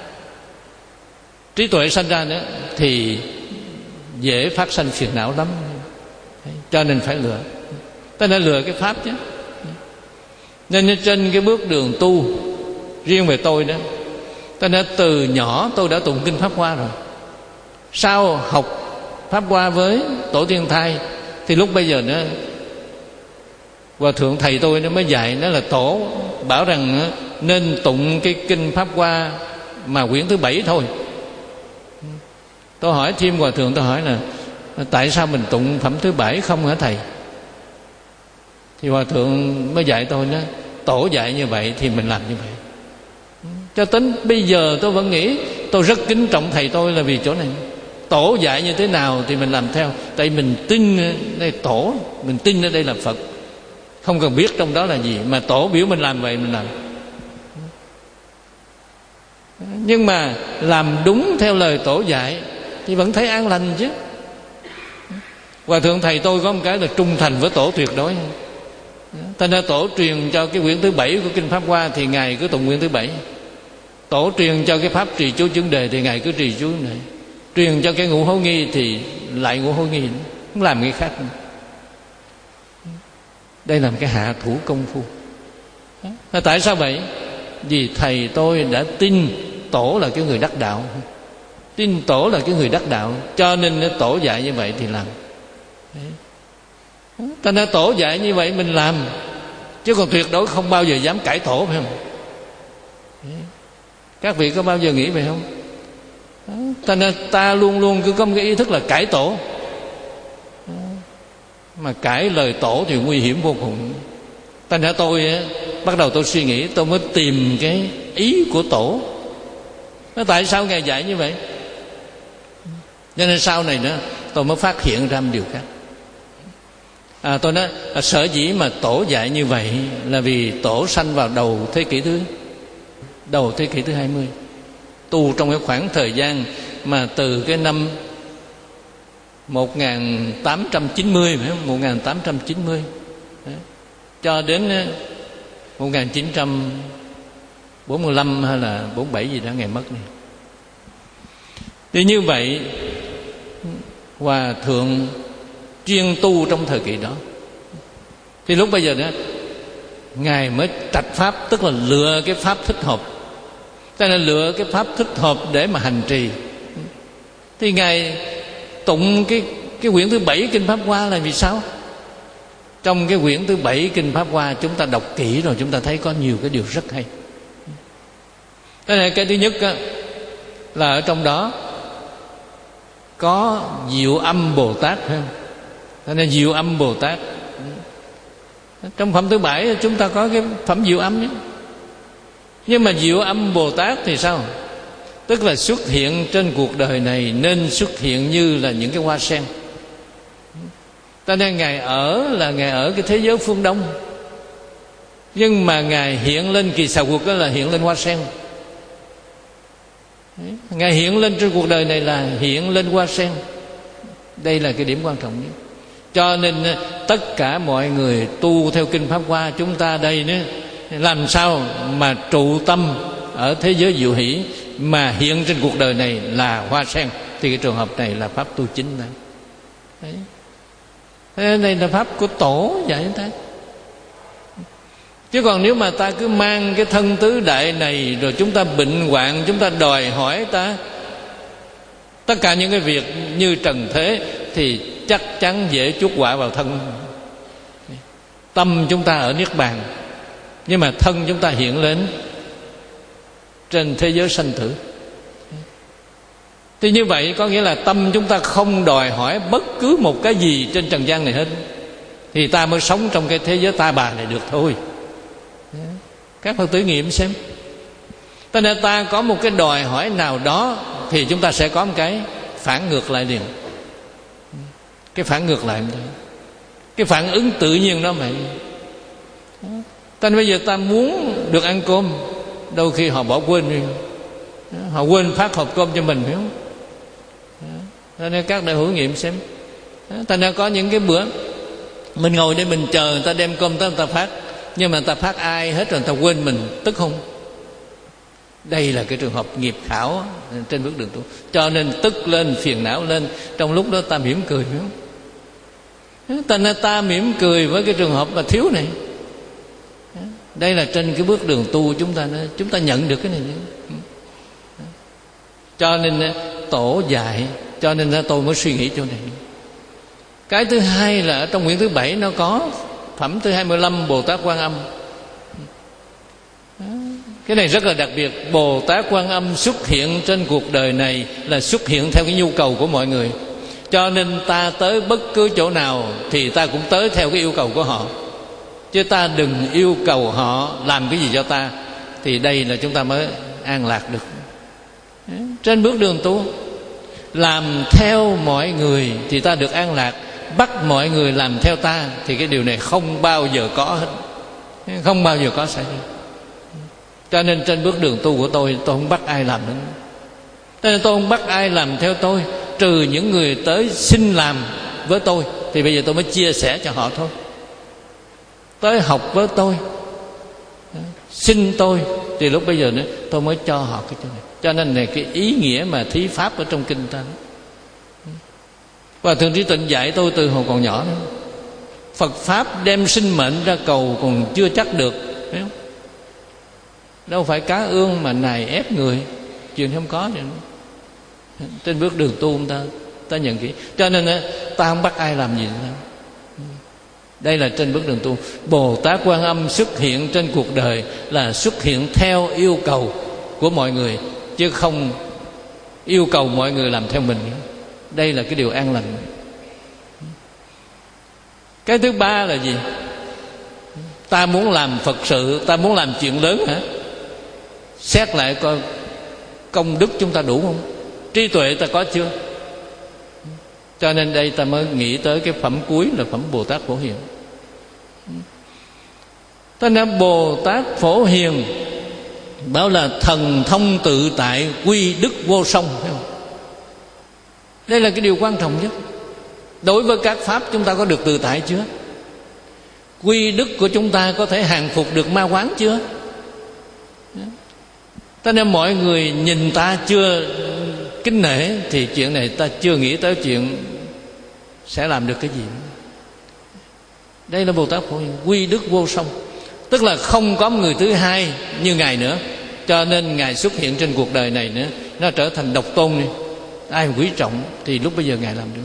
trí tuệ sanh ra nữa thì dễ phát sanh phiền não lắm. Cho nên phải lựa. Ta đã lựa cái pháp chứ. Nên trên cái bước đường tu, riêng về tôi đó, ta đã từ nhỏ tôi đã tụng kinh Pháp Hoa rồi. Sau học Pháp Hoa với Tổ Tiên Thai thì lúc bây giờ nữa Hòa thượng thầy tôi nó mới dạy, nó là tổ bảo rằng nên tụng cái kinh Pháp Hoa mà quyển thứ bảy thôi. Tôi hỏi thêm Hòa thượng, tôi hỏi là tại sao mình tụng phẩm thứ bảy không hả thầy? Thì Hòa thượng mới dạy tôi đó, tổ dạy như vậy thì mình làm như vậy. Cho đến bây giờ tôi vẫn nghĩ tôi rất kính trọng thầy tôi là vì chỗ này. Tổ dạy như thế nào thì mình làm theo. Tại mình tin đây tổ, mình tin ở đây là Phật, không cần biết trong đó là gì, mà tổ biểu mình làm vậy mình làm. Nhưng mà làm đúng theo lời tổ dạy thì vẫn thấy an lành chứ. Hòa thượng thầy tôi có một cái là trung thành với tổ tuyệt đối. Thành ra tổ truyền cho cái quyển thứ bảy của kinh Pháp Hoa thì ngài cứ tụng quyển thứ bảy. Tổ truyền cho cái pháp trì chú chứng đề thì ngài cứ trì chú này. Truyền cho cái ngũ hố nghi thì lại ngũ hố nghi, không làm cái khác nữa. Đây là một cái hạ thủ công phu. Tại sao vậy? Vì thầy tôi đã tin tổ là cái người đắc đạo, tin tổ là cái người đắc đạo, cho nên tổ dạy như vậy thì làm. Thành ra tổ dạy như vậy mình làm, chứ còn tuyệt đối không bao giờ dám cãi tổ, phải không? Các vị có bao giờ nghĩ vậy không? Ta nên ta luôn luôn cứ có một cái ý thức là cãi tổ. Mà cãi lời tổ thì nguy hiểm vô cùng. Thành ra tôi bắt đầu tôi suy nghĩ, tôi mới tìm cái ý của tổ. Nó tại sao Ngài dạy như vậy? Cho nên sau này nữa tôi mới phát hiện ra một điều khác. À, tôi nói à, sở dĩ mà tổ dạy như vậy là vì tổ sanh vào đầu thế kỷ thứ đầu thế kỷ thứ hai mươi, tu trong cái khoảng thời gian mà từ cái năm một nghìn tám trăm chín mươi, phải không? một nghìn tám trăm chín mươi đấy, cho đến một nghìn chín trăm bốn mươi lăm hay là bốn mươi bảy gì đó Ngài mất này. Thì như vậy Hòa Thượng chuyên tu trong thời kỳ đó. Thì lúc bây giờ đó Ngài mới trạch pháp, tức là lựa cái pháp thích hợp. Tức là lựa cái pháp thích hợp để mà hành trì. Thì Ngài tụng cái, cái quyển thứ bảy Kinh Pháp Hoa là vì sao? Trong cái quyển thứ bảy Kinh Pháp Hoa chúng ta đọc kỹ rồi chúng ta thấy có nhiều cái điều rất hay. Thế này, cái thứ nhất á, là ở trong đó có Diệu Âm Bồ Tát, phải không? Thế nên Diệu Âm Bồ Tát trong phẩm thứ bảy chúng ta có cái phẩm Diệu Âm nhé. Nhưng mà Diệu Âm Bồ Tát thì sao? Tức là xuất hiện trên cuộc đời này nên xuất hiện như là những cái hoa sen. Cho nên Ngài ở là Ngài ở cái thế giới phương Đông, nhưng mà Ngài hiện lên kỳ xà cuộc đó là hiện lên hoa sen. Ngài hiện lên trên cuộc đời này là hiện lên hoa sen. Đây là cái điểm quan trọng nhất. Cho nên tất cả mọi người tu theo Kinh Pháp Hoa, chúng ta đây nữa, làm sao mà trụ tâm ở thế giới diệu hỷ mà hiện trên cuộc đời này là hoa sen, thì cái trường hợp này là pháp tu chính đó. Đấy. Thế này là pháp của tổ dạy chúng ta. Chứ còn nếu mà ta cứ mang cái thân tứ đại này, rồi chúng ta bệnh hoạn, chúng ta đòi hỏi ta tất cả những cái việc như trần thế, thì chắc chắn dễ chuốc họa vào thân. Tâm chúng ta ở Niết Bàn, nhưng mà thân chúng ta hiện lên trên thế giới sanh tử. Thì như vậy có nghĩa là tâm chúng ta không đòi hỏi bất cứ một cái gì trên trần gian này hết, thì ta mới sống trong cái thế giới ta bà này được thôi. Các Phật tử nghiệm xem. Cho nên ta có một cái đòi hỏi nào đó thì chúng ta sẽ có một cái phản ngược lại liền. Cái phản ngược lại thôi. Cái phản ứng tự nhiên đó vậy. Cho nên bây giờ ta muốn được ăn cơm, đôi khi họ bỏ quên đi, họ quên phát hộp cơm cho mình, phải không? Cho nên các đại hữu nghiệm xem. Ta nên có những cái bữa mình ngồi đây mình chờ người ta đem cơm tới người ta phát, nhưng mà người ta phát ai hết rồi người ta quên mình, tức không? Đây là cái trường hợp nghiệp khảo trên bước đường tu. Cho nên tức lên, phiền não lên, trong lúc đó ta mỉm cười, phải không? Ta nên ta mỉm cười với cái trường hợp mà thiếu này. Đây là trên cái bước đường tu chúng ta chúng ta nhận được cái này. Cho nên tổ dạy, cho nên tôi mới suy nghĩ chỗ này. Cái thứ hai là ở trong quyển thứ bảy nó có phẩm thứ hai mươi lăm Bồ Tát Quan Âm. Cái này rất là đặc biệt. Bồ Tát Quan Âm xuất hiện trên cuộc đời này là xuất hiện theo cái nhu cầu của mọi người. Cho nên ta tới bất cứ chỗ nào thì ta cũng tới theo cái yêu cầu của họ, chứ ta đừng yêu cầu họ làm cái gì cho ta. Thì đây là chúng ta mới an lạc được. Trên bước đường tu, làm theo mọi người thì ta được an lạc. Bắt mọi người làm theo ta thì cái điều này không bao giờ có hết, không bao giờ có xảy ra. Cho nên trên bước đường tu của tôi, tôi không bắt ai làm nữa. Cho nên tôi không bắt ai làm theo tôi, trừ những người tới xin làm với tôi, thì bây giờ tôi mới chia sẻ cho họ thôi. Tới học với tôi, xin tôi, thì lúc bây giờ nữa tôi mới cho họ cái chỗ này. Cho nên này cái ý nghĩa mà thí pháp ở trong kinh ta. Và Thượng Trí Tịnh dạy tôi từ hồi còn nhỏ nữa. Phật Pháp đem sinh mệnh ra cầu còn chưa chắc được, phải không? Đâu phải cá ương mà nài ép người, chuyện không có vậy. Trên bước đường tu ta ta nhận kỹ. Cho nên ta không bắt ai làm gì nữa. Đây là trên bước đường tu. Bồ Tát Quan Âm xuất hiện trên cuộc đời là xuất hiện theo yêu cầu của mọi người, chứ không yêu cầu mọi người làm theo mình. Đây là cái điều an lành. Cái thứ ba là gì? Ta muốn làm Phật sự, ta muốn làm chuyện lớn hả? Xét lại coi công đức chúng ta đủ không, trí tuệ ta có chưa. Cho nên đây ta mới nghĩ tới cái phẩm cuối là phẩm Bồ Tát Phổ Hiền. Thế nên Bồ Tát Phổ Hiền bảo là thần thông tự tại, quy đức vô song, thấy không? Đây là cái điều quan trọng nhất. Đối với các pháp chúng ta có được tự tại chưa? Quy đức của chúng ta có thể hàng phục được ma quán chưa? Cho nên mọi người nhìn ta chưa kính nể thì chuyện này ta chưa nghĩ tới chuyện sẽ làm được cái gì. Đây là Bồ Tát Phổ Hiền, quy đức vô song, tức là không có người thứ hai như Ngài nữa. Cho nên Ngài xuất hiện trên cuộc đời này nữa, nó trở thành độc tôn này. Ai quý trọng thì lúc bây giờ Ngài làm được.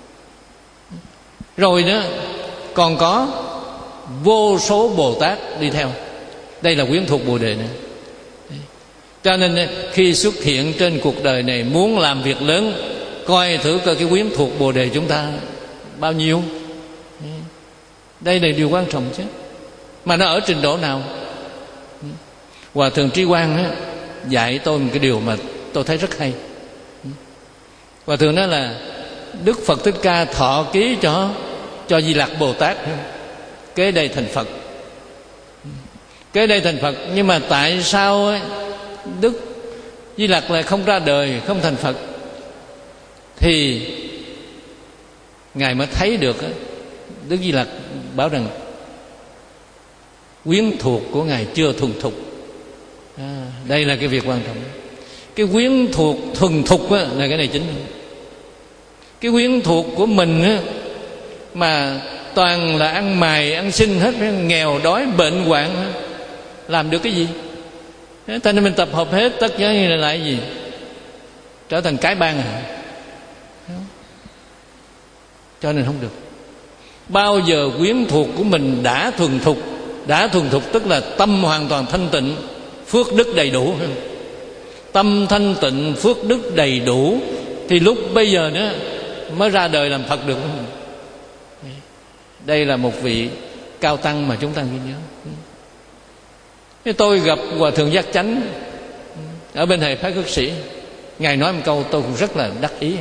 Rồi đó còn có vô số Bồ Tát đi theo. Đây là quyến thuộc Bồ Đề này. Cho nên khi xuất hiện trên cuộc đời này, muốn làm việc lớn, coi thử coi cái quyến thuộc Bồ Đề chúng ta bao nhiêu. Đây là điều quan trọng chứ. Mà nó ở trình độ nào? Hòa Thượng Trí Quang á, dạy tôi một cái điều mà tôi thấy rất hay. Hòa Thượng nói là Đức Phật Thích Ca thọ ký cho cho Di Lặc Bồ Tát kế đây thành Phật, kế đây thành Phật. Nhưng mà tại sao ấy, Đức Di Lặc lại không ra đời, không thành Phật? Thì Ngài mới thấy được ấy, Đức Di Lặc bảo rằng quyến thuộc của Ngài chưa thuần thục. À, đây là cái việc quan trọng. Cái quyến thuộc thuần thục á, là cái này chính. Cái quyến thuộc của mình á, mà toàn là ăn mày ăn xin hết, nghèo đói bệnh hoạn, làm được cái gì? Thế nên mình tập hợp hết tất cả như là lại gì? Trở thành cái bang à? Cho nên không được. Bao giờ quyến thuộc của mình đã thuần thục, đã thuần thục tức là tâm hoàn toàn thanh tịnh, phước đức đầy đủ. Tâm thanh tịnh, phước đức đầy đủ, thì lúc bây giờ nữa mới ra đời làm Phật được. Đây là một vị cao tăng mà chúng ta ghi nhớ. Thế tôi gặp Hòa Thượng Giác Chánh ở bên Hệ Phái Cất Sĩ. Ngài nói một câu tôi cũng rất là đắc ý.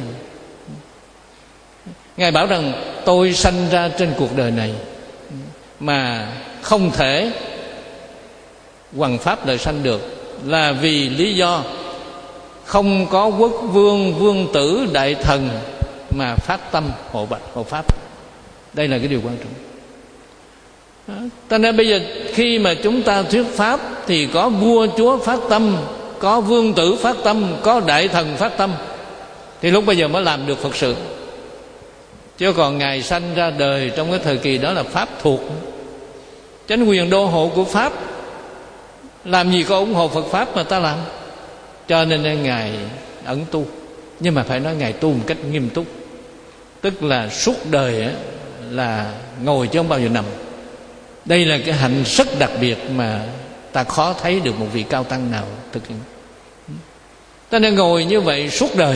Ngài bảo rằng tôi sanh ra trên cuộc đời này mà không thể hoằng pháp đời sanh được, là vì lý do không có quốc vương, vương tử, đại thần mà phát tâm hộ bạch hộ pháp. Đây là cái điều quan trọng. Cho nên bây giờ khi mà chúng ta thuyết pháp thì có vua chúa phát tâm, có vương tử phát tâm, có đại thần phát tâm, thì lúc bây giờ mới làm được Phật sự. Chứ còn Ngài sanh ra đời trong cái thời kỳ đó là pháp thuộc, chánh quyền đô hộ của pháp, làm gì có ủng hộ Phật pháp mà ta làm. Cho nên Ngài ẩn tu, nhưng mà phải nói Ngài tu một cách nghiêm túc, tức là suốt đời ấy, là ngồi chứ không bao giờ nằm. Đây là cái hạnh rất đặc biệt mà ta khó thấy được một vị cao tăng nào thực hiện. Ta nên ngồi như vậy suốt đời.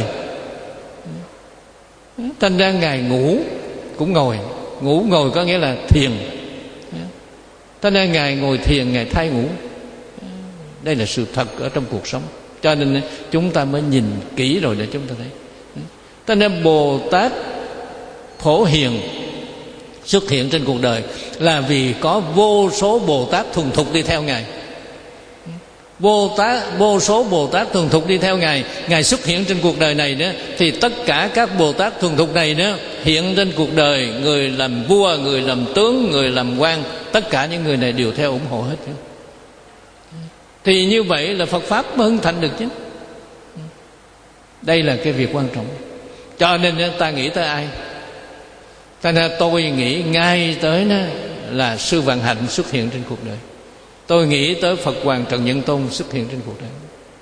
Thành ra Ngài ngủ cũng ngồi. Ngủ ngồi có nghĩa là thiền. Thành ra Ngài ngồi thiền, Ngài thay ngủ. Đây là sự thật ở trong cuộc sống. Cho nên chúng ta mới nhìn kỹ rồi để chúng ta thấy. Thành ra Bồ Tát Phổ Hiền xuất hiện trên cuộc đời là vì có vô số Bồ Tát thuần thục đi theo Ngài. Vô, tá, vô số Bồ Tát thuần thục đi theo Ngài. Ngài xuất hiện trên cuộc đời này đó, thì tất cả các Bồ Tát thuần thục này đó hiện trên cuộc đời. Người làm vua, người làm tướng, người làm quan, tất cả những người này đều theo ủng hộ hết. Thì như vậy là Phật Pháp mới hưng thành được chứ. Đây là cái việc quan trọng. Cho nên ta nghĩ tới ai? Cho nên tôi nghĩ ngay tới đó là Sư Vạn Hạnh xuất hiện trên cuộc đời. Tôi nghĩ tới Phật Hoàng Trần Nhân Tôn xuất hiện trên cuộc đời.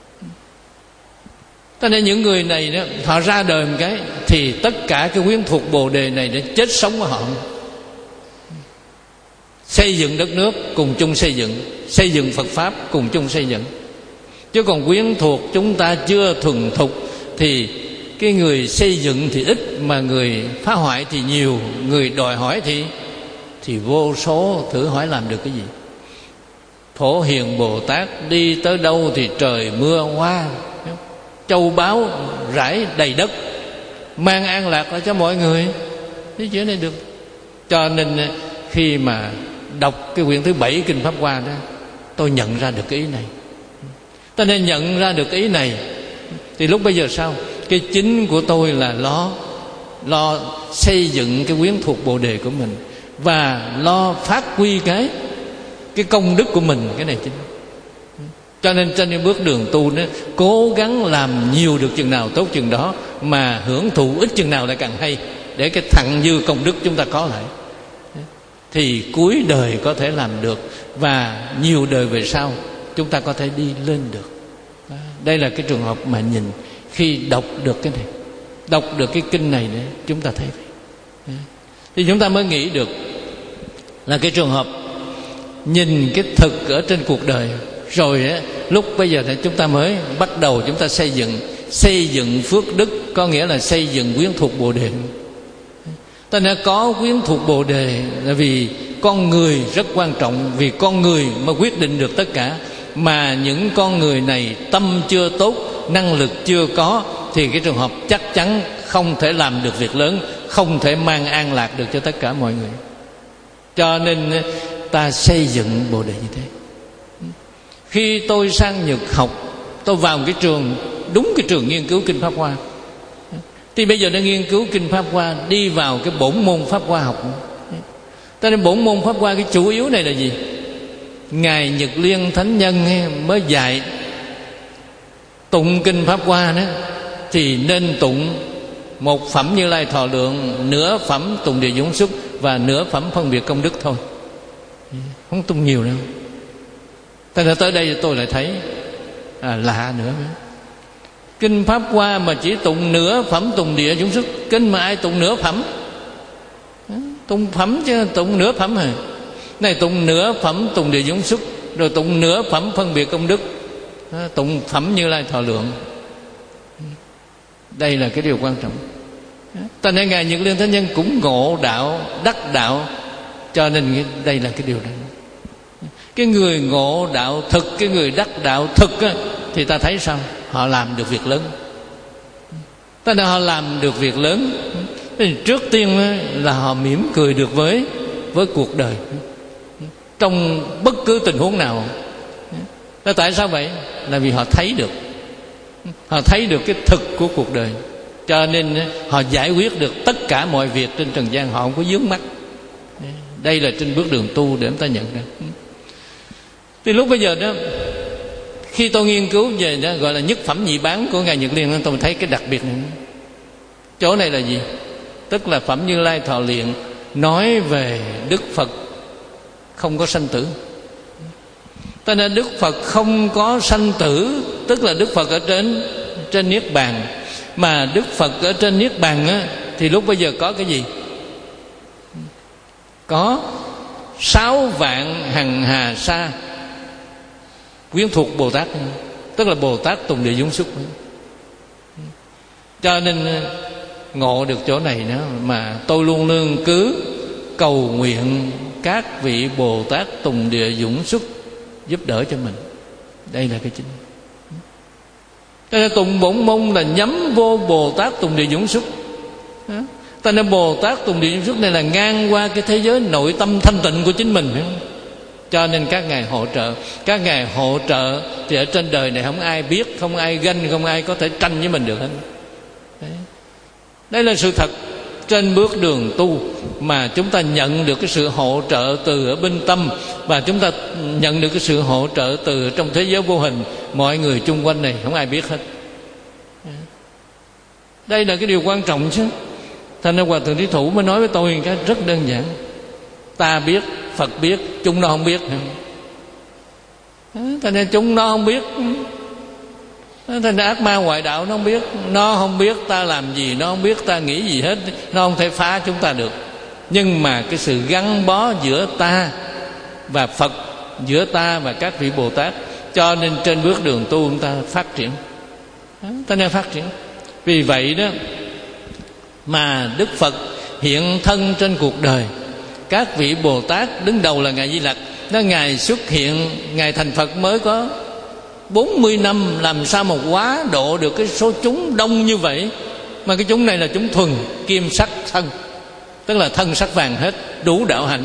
Cho nên những người này đó, họ ra đời một cái thì tất cả cái quyến thuộc Bồ Đề này để chết sống của họ. Xây dựng đất nước cùng chung xây dựng, xây dựng Phật Pháp cùng chung xây dựng. Chứ còn quyến thuộc chúng ta chưa thuần thục thì cái người xây dựng thì ít, mà người phá hoại thì nhiều, người đòi hỏi thì thì vô số. Thử hỏi làm được cái gì? Phổ Hiền Bồ Tát đi tới đâu thì trời mưa hoa, châu báu rải đầy đất, mang an lạc lại cho mọi người. Cái chuyện này được. Cho nên khi mà đọc cái quyển thứ bảy Kinh Pháp Hoa đó, tôi nhận ra được cái ý này. Tôi nên nhận ra được cái ý này thì lúc bây giờ sao? Cái chính của tôi là lo lo xây dựng cái quyến thuộc Bồ Đề của mình, và lo phát huy cái cái công đức của mình. Cái này chính. Cho nên trên cái bước đường tu đó, cố gắng làm nhiều được chừng nào tốt chừng đó, mà hưởng thụ ít chừng nào lại càng hay, để cái thặng dư công đức chúng ta có lại, thì cuối đời có thể làm được, và nhiều đời về sau chúng ta có thể đi lên được. Đây là cái trường hợp mà nhìn khi đọc được cái này, đọc được cái kinh này nữa, chúng ta thấy vậy. Thì chúng ta mới nghĩ được là cái trường hợp nhìn cái thực ở trên cuộc đời. Rồi á, lúc bây giờ thì chúng ta mới bắt đầu chúng ta xây dựng xây dựng phước đức, có nghĩa là xây dựng quyến thuộc Bồ Đề. Ta đã có quyến thuộc Bồ Đề là vì con người rất quan trọng, vì con người mới quyết định được tất cả. Mà những con người này tâm chưa tốt, năng lực chưa có, thì cái trường hợp chắc chắn không thể làm được việc lớn, không thể mang an lạc được cho tất cả mọi người. Cho nên ta xây dựng Bồ Đề như thế. Khi tôi sang Nhật học, tôi vào một cái trường, đúng cái trường nghiên cứu Kinh Pháp Hoa, thì bây giờ đã nghiên cứu Kinh Pháp Hoa, đi vào cái bổn môn Pháp Hoa học. Cho nên bổn môn Pháp Hoa cái chủ yếu này là gì? Ngài Nhật Liên Thánh Nhân mới dạy tụng Kinh Pháp Hoa đó, thì nên tụng một phẩm Như Lai Thọ Lượng, nửa phẩm Tùng Địa Dũng Xuất, và nửa phẩm Phân Biệt Công Đức thôi, không tụng nhiều đâu. Thế nên tới đây tôi lại thấy à, lạ nữa. Kinh Pháp Hoa mà chỉ tụng nửa phẩm Tùng Địa Dũng Xuất, kinh mà ai tụng nửa phẩm? Tụng phẩm chứ tụng nửa phẩm hả? Này tụng nửa phẩm Tùng Địa Dũng Xuất, rồi tụng nửa phẩm Phân Biệt Công Đức, tụng phẩm Như Lai Thọ Lượng. Đây là cái điều quan trọng. Ta nên Ngài Nhật Liên Thánh Nhân cũng ngộ đạo, đắc đạo. Cho nên đây là cái điều đó. Cái người ngộ đạo thực, cái người đắc đạo thực á, thì ta thấy sao? Họ làm được việc lớn. Ta nên họ làm được việc lớn. Trước tiên là họ mỉm cười được với với cuộc đời trong bất cứ tình huống nào. Tại sao vậy? Là vì họ thấy được, họ thấy được cái thực của cuộc đời, cho nên họ giải quyết được tất cả mọi việc trên trần gian, họ không có vướng mắc. Đây là trên bước đường tu để chúng ta nhận ra. Thì lúc bây giờ đó, khi tôi nghiên cứu về đó, gọi là nhất phẩm nhị bán của Ngài Nhật Liên, tôi thấy cái đặc biệt này. Chỗ này là gì? Tức là phẩm Như Lai Thọ Luyện nói về Đức Phật không có sanh tử. Cho nên Đức Phật không có sanh tử, tức là Đức Phật ở trên trên niết bàn. Mà Đức Phật ở trên niết bàn á, thì lúc bây giờ có cái gì? Có sáu vạn hằng hà sa quyến thuộc Bồ Tát, tức là Bồ Tát Tùng Địa Dũng Xuất. Cho nên ngộ được chỗ này nữa, mà tôi luôn luôn cứ cầu nguyện các vị Bồ Tát Tùng Địa Dũng Xuất giúp đỡ cho mình. Đây là cái chính. Cho nên tụng bổn môn là nhắm vô Bồ Tát Tùng Địa Dũng Xuất. Cho nên Bồ Tát Tùng Địa Dũng Xuất này là ngang qua cái thế giới nội tâm thanh tịnh của chính mình. Cho nên các ngài hỗ trợ. Các ngài hỗ trợ thì ở trên đời này không ai biết, không ai ganh, không ai có thể tranh với mình được hết. Đấy. Đây là sự thật. Trên bước đường tu mà chúng ta nhận được cái sự hỗ trợ từ ở bên tâm, và chúng ta nhận được cái sự hỗ trợ từ trong thế giới vô hình, mọi người chung quanh này không ai biết hết. Đây là cái điều quan trọng chứ. Thành ra Hòa Thượng Thí Thủ mới nói với tôi cái rất đơn giản: ta biết, Phật biết, chúng nó không biết. Thành ra chúng nó không biết, thành ra ác ma ngoại đạo nó không biết. Nó không biết ta làm gì, nó không biết ta nghĩ gì hết, nó không thể phá chúng ta được. Nhưng mà cái sự gắn bó giữa ta và Phật, giữa ta và các vị Bồ Tát, cho nên trên bước đường tu chúng ta phát triển. Ta nên phát triển. Vì vậy đó mà Đức Phật hiện thân trên cuộc đời. Các vị Bồ Tát, đứng đầu là Ngài Di Lặc, nó Ngài xuất hiện, Ngài thành Phật mới có bốn mươi năm, làm sao mà quá độ được cái số chúng đông như vậy. Mà cái chúng này là chúng thuần kim sắc thân, tức là thân sắc vàng hết, đủ đạo hạnh.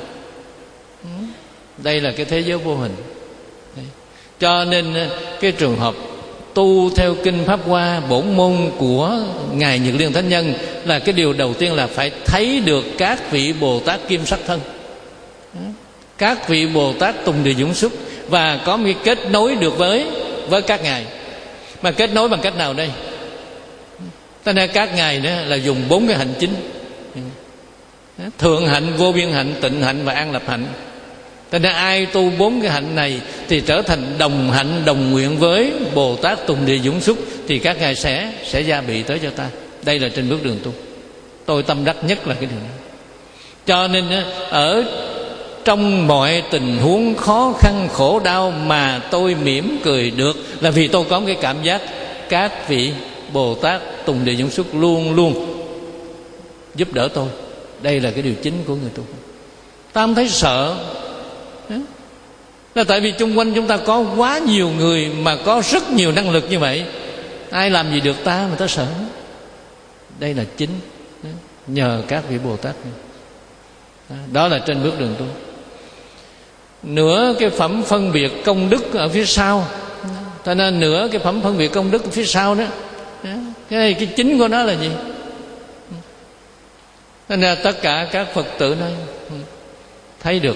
Đây là cái thế giới vô hình. Cho nên cái trường hợp tu theo Kinh Pháp Hoa bổn môn của Ngài Nhật Liên Thánh Nhân là cái điều đầu tiên là phải thấy được các vị Bồ Tát kim sắc thân, các vị Bồ Tát Tùng Địa Dũng Xuất, và có một cái kết nối được với với các ngài. Mà kết nối bằng cách nào đây? Cho nên các ngài đó là dùng bốn cái hạnh chính: thượng hạnh, vô biên hạnh, tịnh hạnh và an lập hạnh. Cho nên ai tu bốn cái hạnh này thì trở thành đồng hạnh, đồng nguyện với Bồ Tát Tùng Địa Dũng Xuất, thì các ngài sẽ sẽ gia bị tới cho ta. Đây là trên bước đường tu. Tôi tâm đắc nhất là cái điều đó. Cho nên ở trong mọi tình huống khó khăn khổ đau mà tôi mỉm cười được, là vì tôi có cái cảm giác các vị Bồ Tát Tùng Địa Dũng Xuất luôn luôn giúp đỡ tôi. Đây là cái điều chính của người tu. Ta không thấy sợ, là tại vì chung quanh chúng ta có quá nhiều người mà có rất nhiều năng lực như vậy, ai làm gì được ta mà ta sợ. Đây là chính nhờ các vị Bồ Tát. Đó là trên bước đường tu. Nửa cái phẩm phân biệt công đức ở phía sau. Cho nên nửa cái phẩm phân biệt công đức ở phía sau đó, cái, cái chính của nó là gì? Cho nên tất cả các Phật tử nói thấy được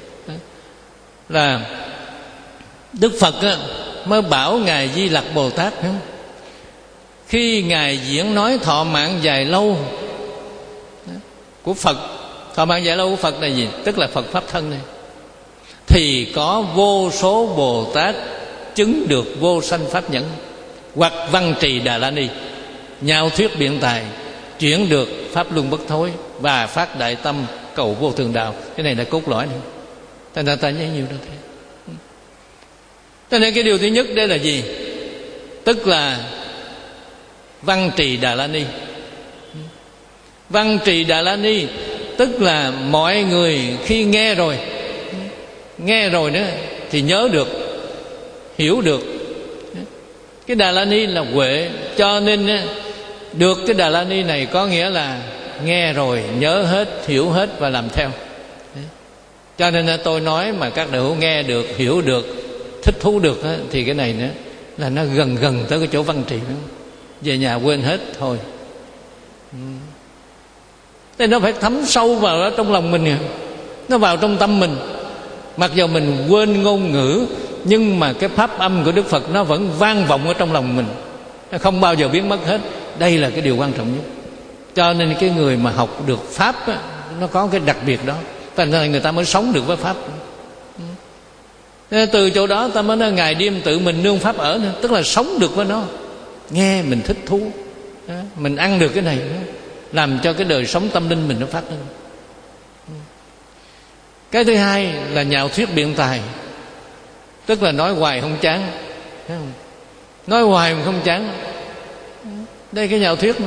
là Đức Phật mới bảo Ngài Di Lặc Bồ Tát, khi Ngài diễn nói thọ mạng dài lâu của Phật. Thọ mạng dài lâu của Phật là gì? Tức là Phật Pháp thân này. Thì có vô số Bồ Tát chứng được vô sanh pháp nhẫn, hoặc văn trì Đà La Ni, nhao thuyết biện tài, chuyển được pháp luân bất thối, và phát đại tâm cầu vô thường đạo. Cái này là cốt lõi này. Ta ta, ta nhớ nhiều đó thế. Cho nên cái điều thứ nhất đây là gì? Tức là văn trì Đà La Ni. Văn trì Đà La Ni tức là mọi người khi nghe rồi, nghe rồi nữa thì nhớ được, hiểu được. Cái Đà La Ni là huệ, cho nên được cái Đà La Ni này có nghĩa là nghe rồi, nhớ hết, hiểu hết và làm theo. Cho nên tôi nói mà các đạo hữu nghe được, hiểu được, thích thú được, thì cái này nữa là nó gần gần tới cái chỗ văn trì. Về nhà quên hết thôi. Thế nó phải thấm sâu vào đó trong lòng mình, nó vào trong tâm mình. Mặc dù mình quên ngôn ngữ, nhưng mà cái pháp âm của Đức Phật nó vẫn vang vọng ở trong lòng mình, nó không bao giờ biến mất hết. Đây là cái điều quan trọng nhất. Cho nên cái người mà học được pháp á, nó có cái đặc biệt đó, thành ra người ta mới sống được với pháp. Từ chỗ đó ta mới nói ngày đêm tự mình nương pháp ở nữa, tức là sống được với nó, nghe mình thích thú, mình ăn được cái này nữa, làm cho cái đời sống tâm linh mình nó phát lên. Cái thứ hai là nhạo thuyết biện tài, tức là nói hoài không chán, nói hoài mà không chán. Đây cái nhạo thuyết mà.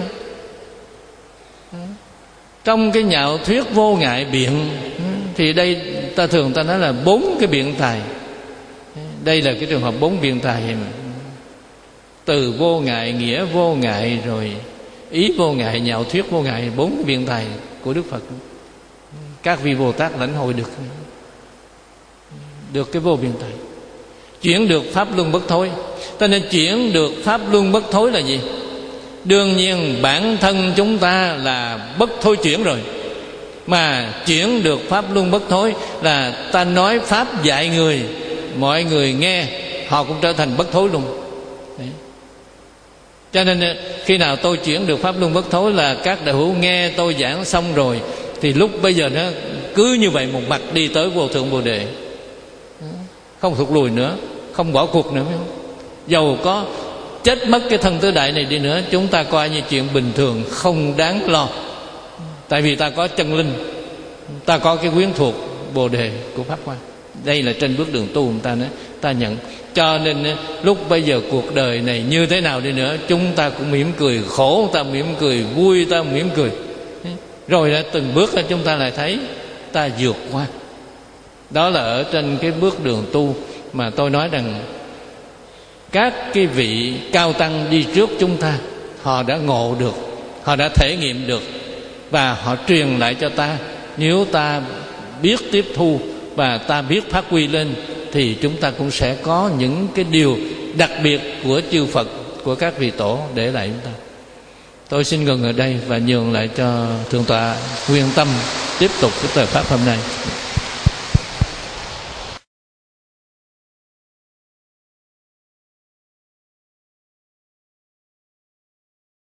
Trong cái nhạo thuyết vô ngại biện thì đây ta thường ta nói là bốn cái biện tài. Đây là cái trường hợp bốn biện tài mà. Từ vô ngại, nghĩa vô ngại, rồi ý vô ngại, nhạo thuyết vô ngại, bốn cái biện tài của Đức Phật. Các vị Bồ Tát lãnh hội được được cái vô biện tài, chuyển được pháp luân bất thối. Cho nên chuyển được pháp luân bất thối là gì? Đương nhiên bản thân chúng ta là bất thối chuyển rồi, mà chuyển được pháp luân bất thối là ta nói pháp dạy người, mọi người nghe họ cũng trở thành bất thối luôn. Đấy. Cho nên khi nào tôi chuyển được pháp luân bất thối là các đạo hữu nghe tôi giảng xong rồi, thì lúc bây giờ nó cứ như vậy một mặt đi tới vô thượng Bồ Đề, không thụt lùi nữa, không bỏ cuộc nữa. Dầu có chết mất cái thân tứ đại này đi nữa, chúng ta coi như chuyện bình thường, không đáng lo. Tại vì ta có chân linh, ta có cái quyến thuộc Bồ Đề của Pháp Hoa. Đây là trên bước đường tu người ta nữa, ta nhận Cho nên lúc bây giờ cuộc đời này như thế nào đi nữa, chúng ta cũng mỉm cười, khổ ta mỉm cười, vui ta mỉm cười. Rồi đã từng bước chúng ta lại thấy ta vượt qua. Đó là ở trên cái bước đường tu mà tôi nói rằng các cái vị cao tăng đi trước chúng ta, họ đã ngộ được, họ đã thể nghiệm được, và họ truyền lại cho ta. Nếu ta biết tiếp thu và ta biết phát huy lên, thì chúng ta cũng sẽ có những cái điều đặc biệt của chư Phật, của các vị tổ để lại chúng ta. Tôi xin ngừng ở đây và nhường lại cho Thượng tọa Nguyên Tâm tiếp tục cái thời pháp hôm nay.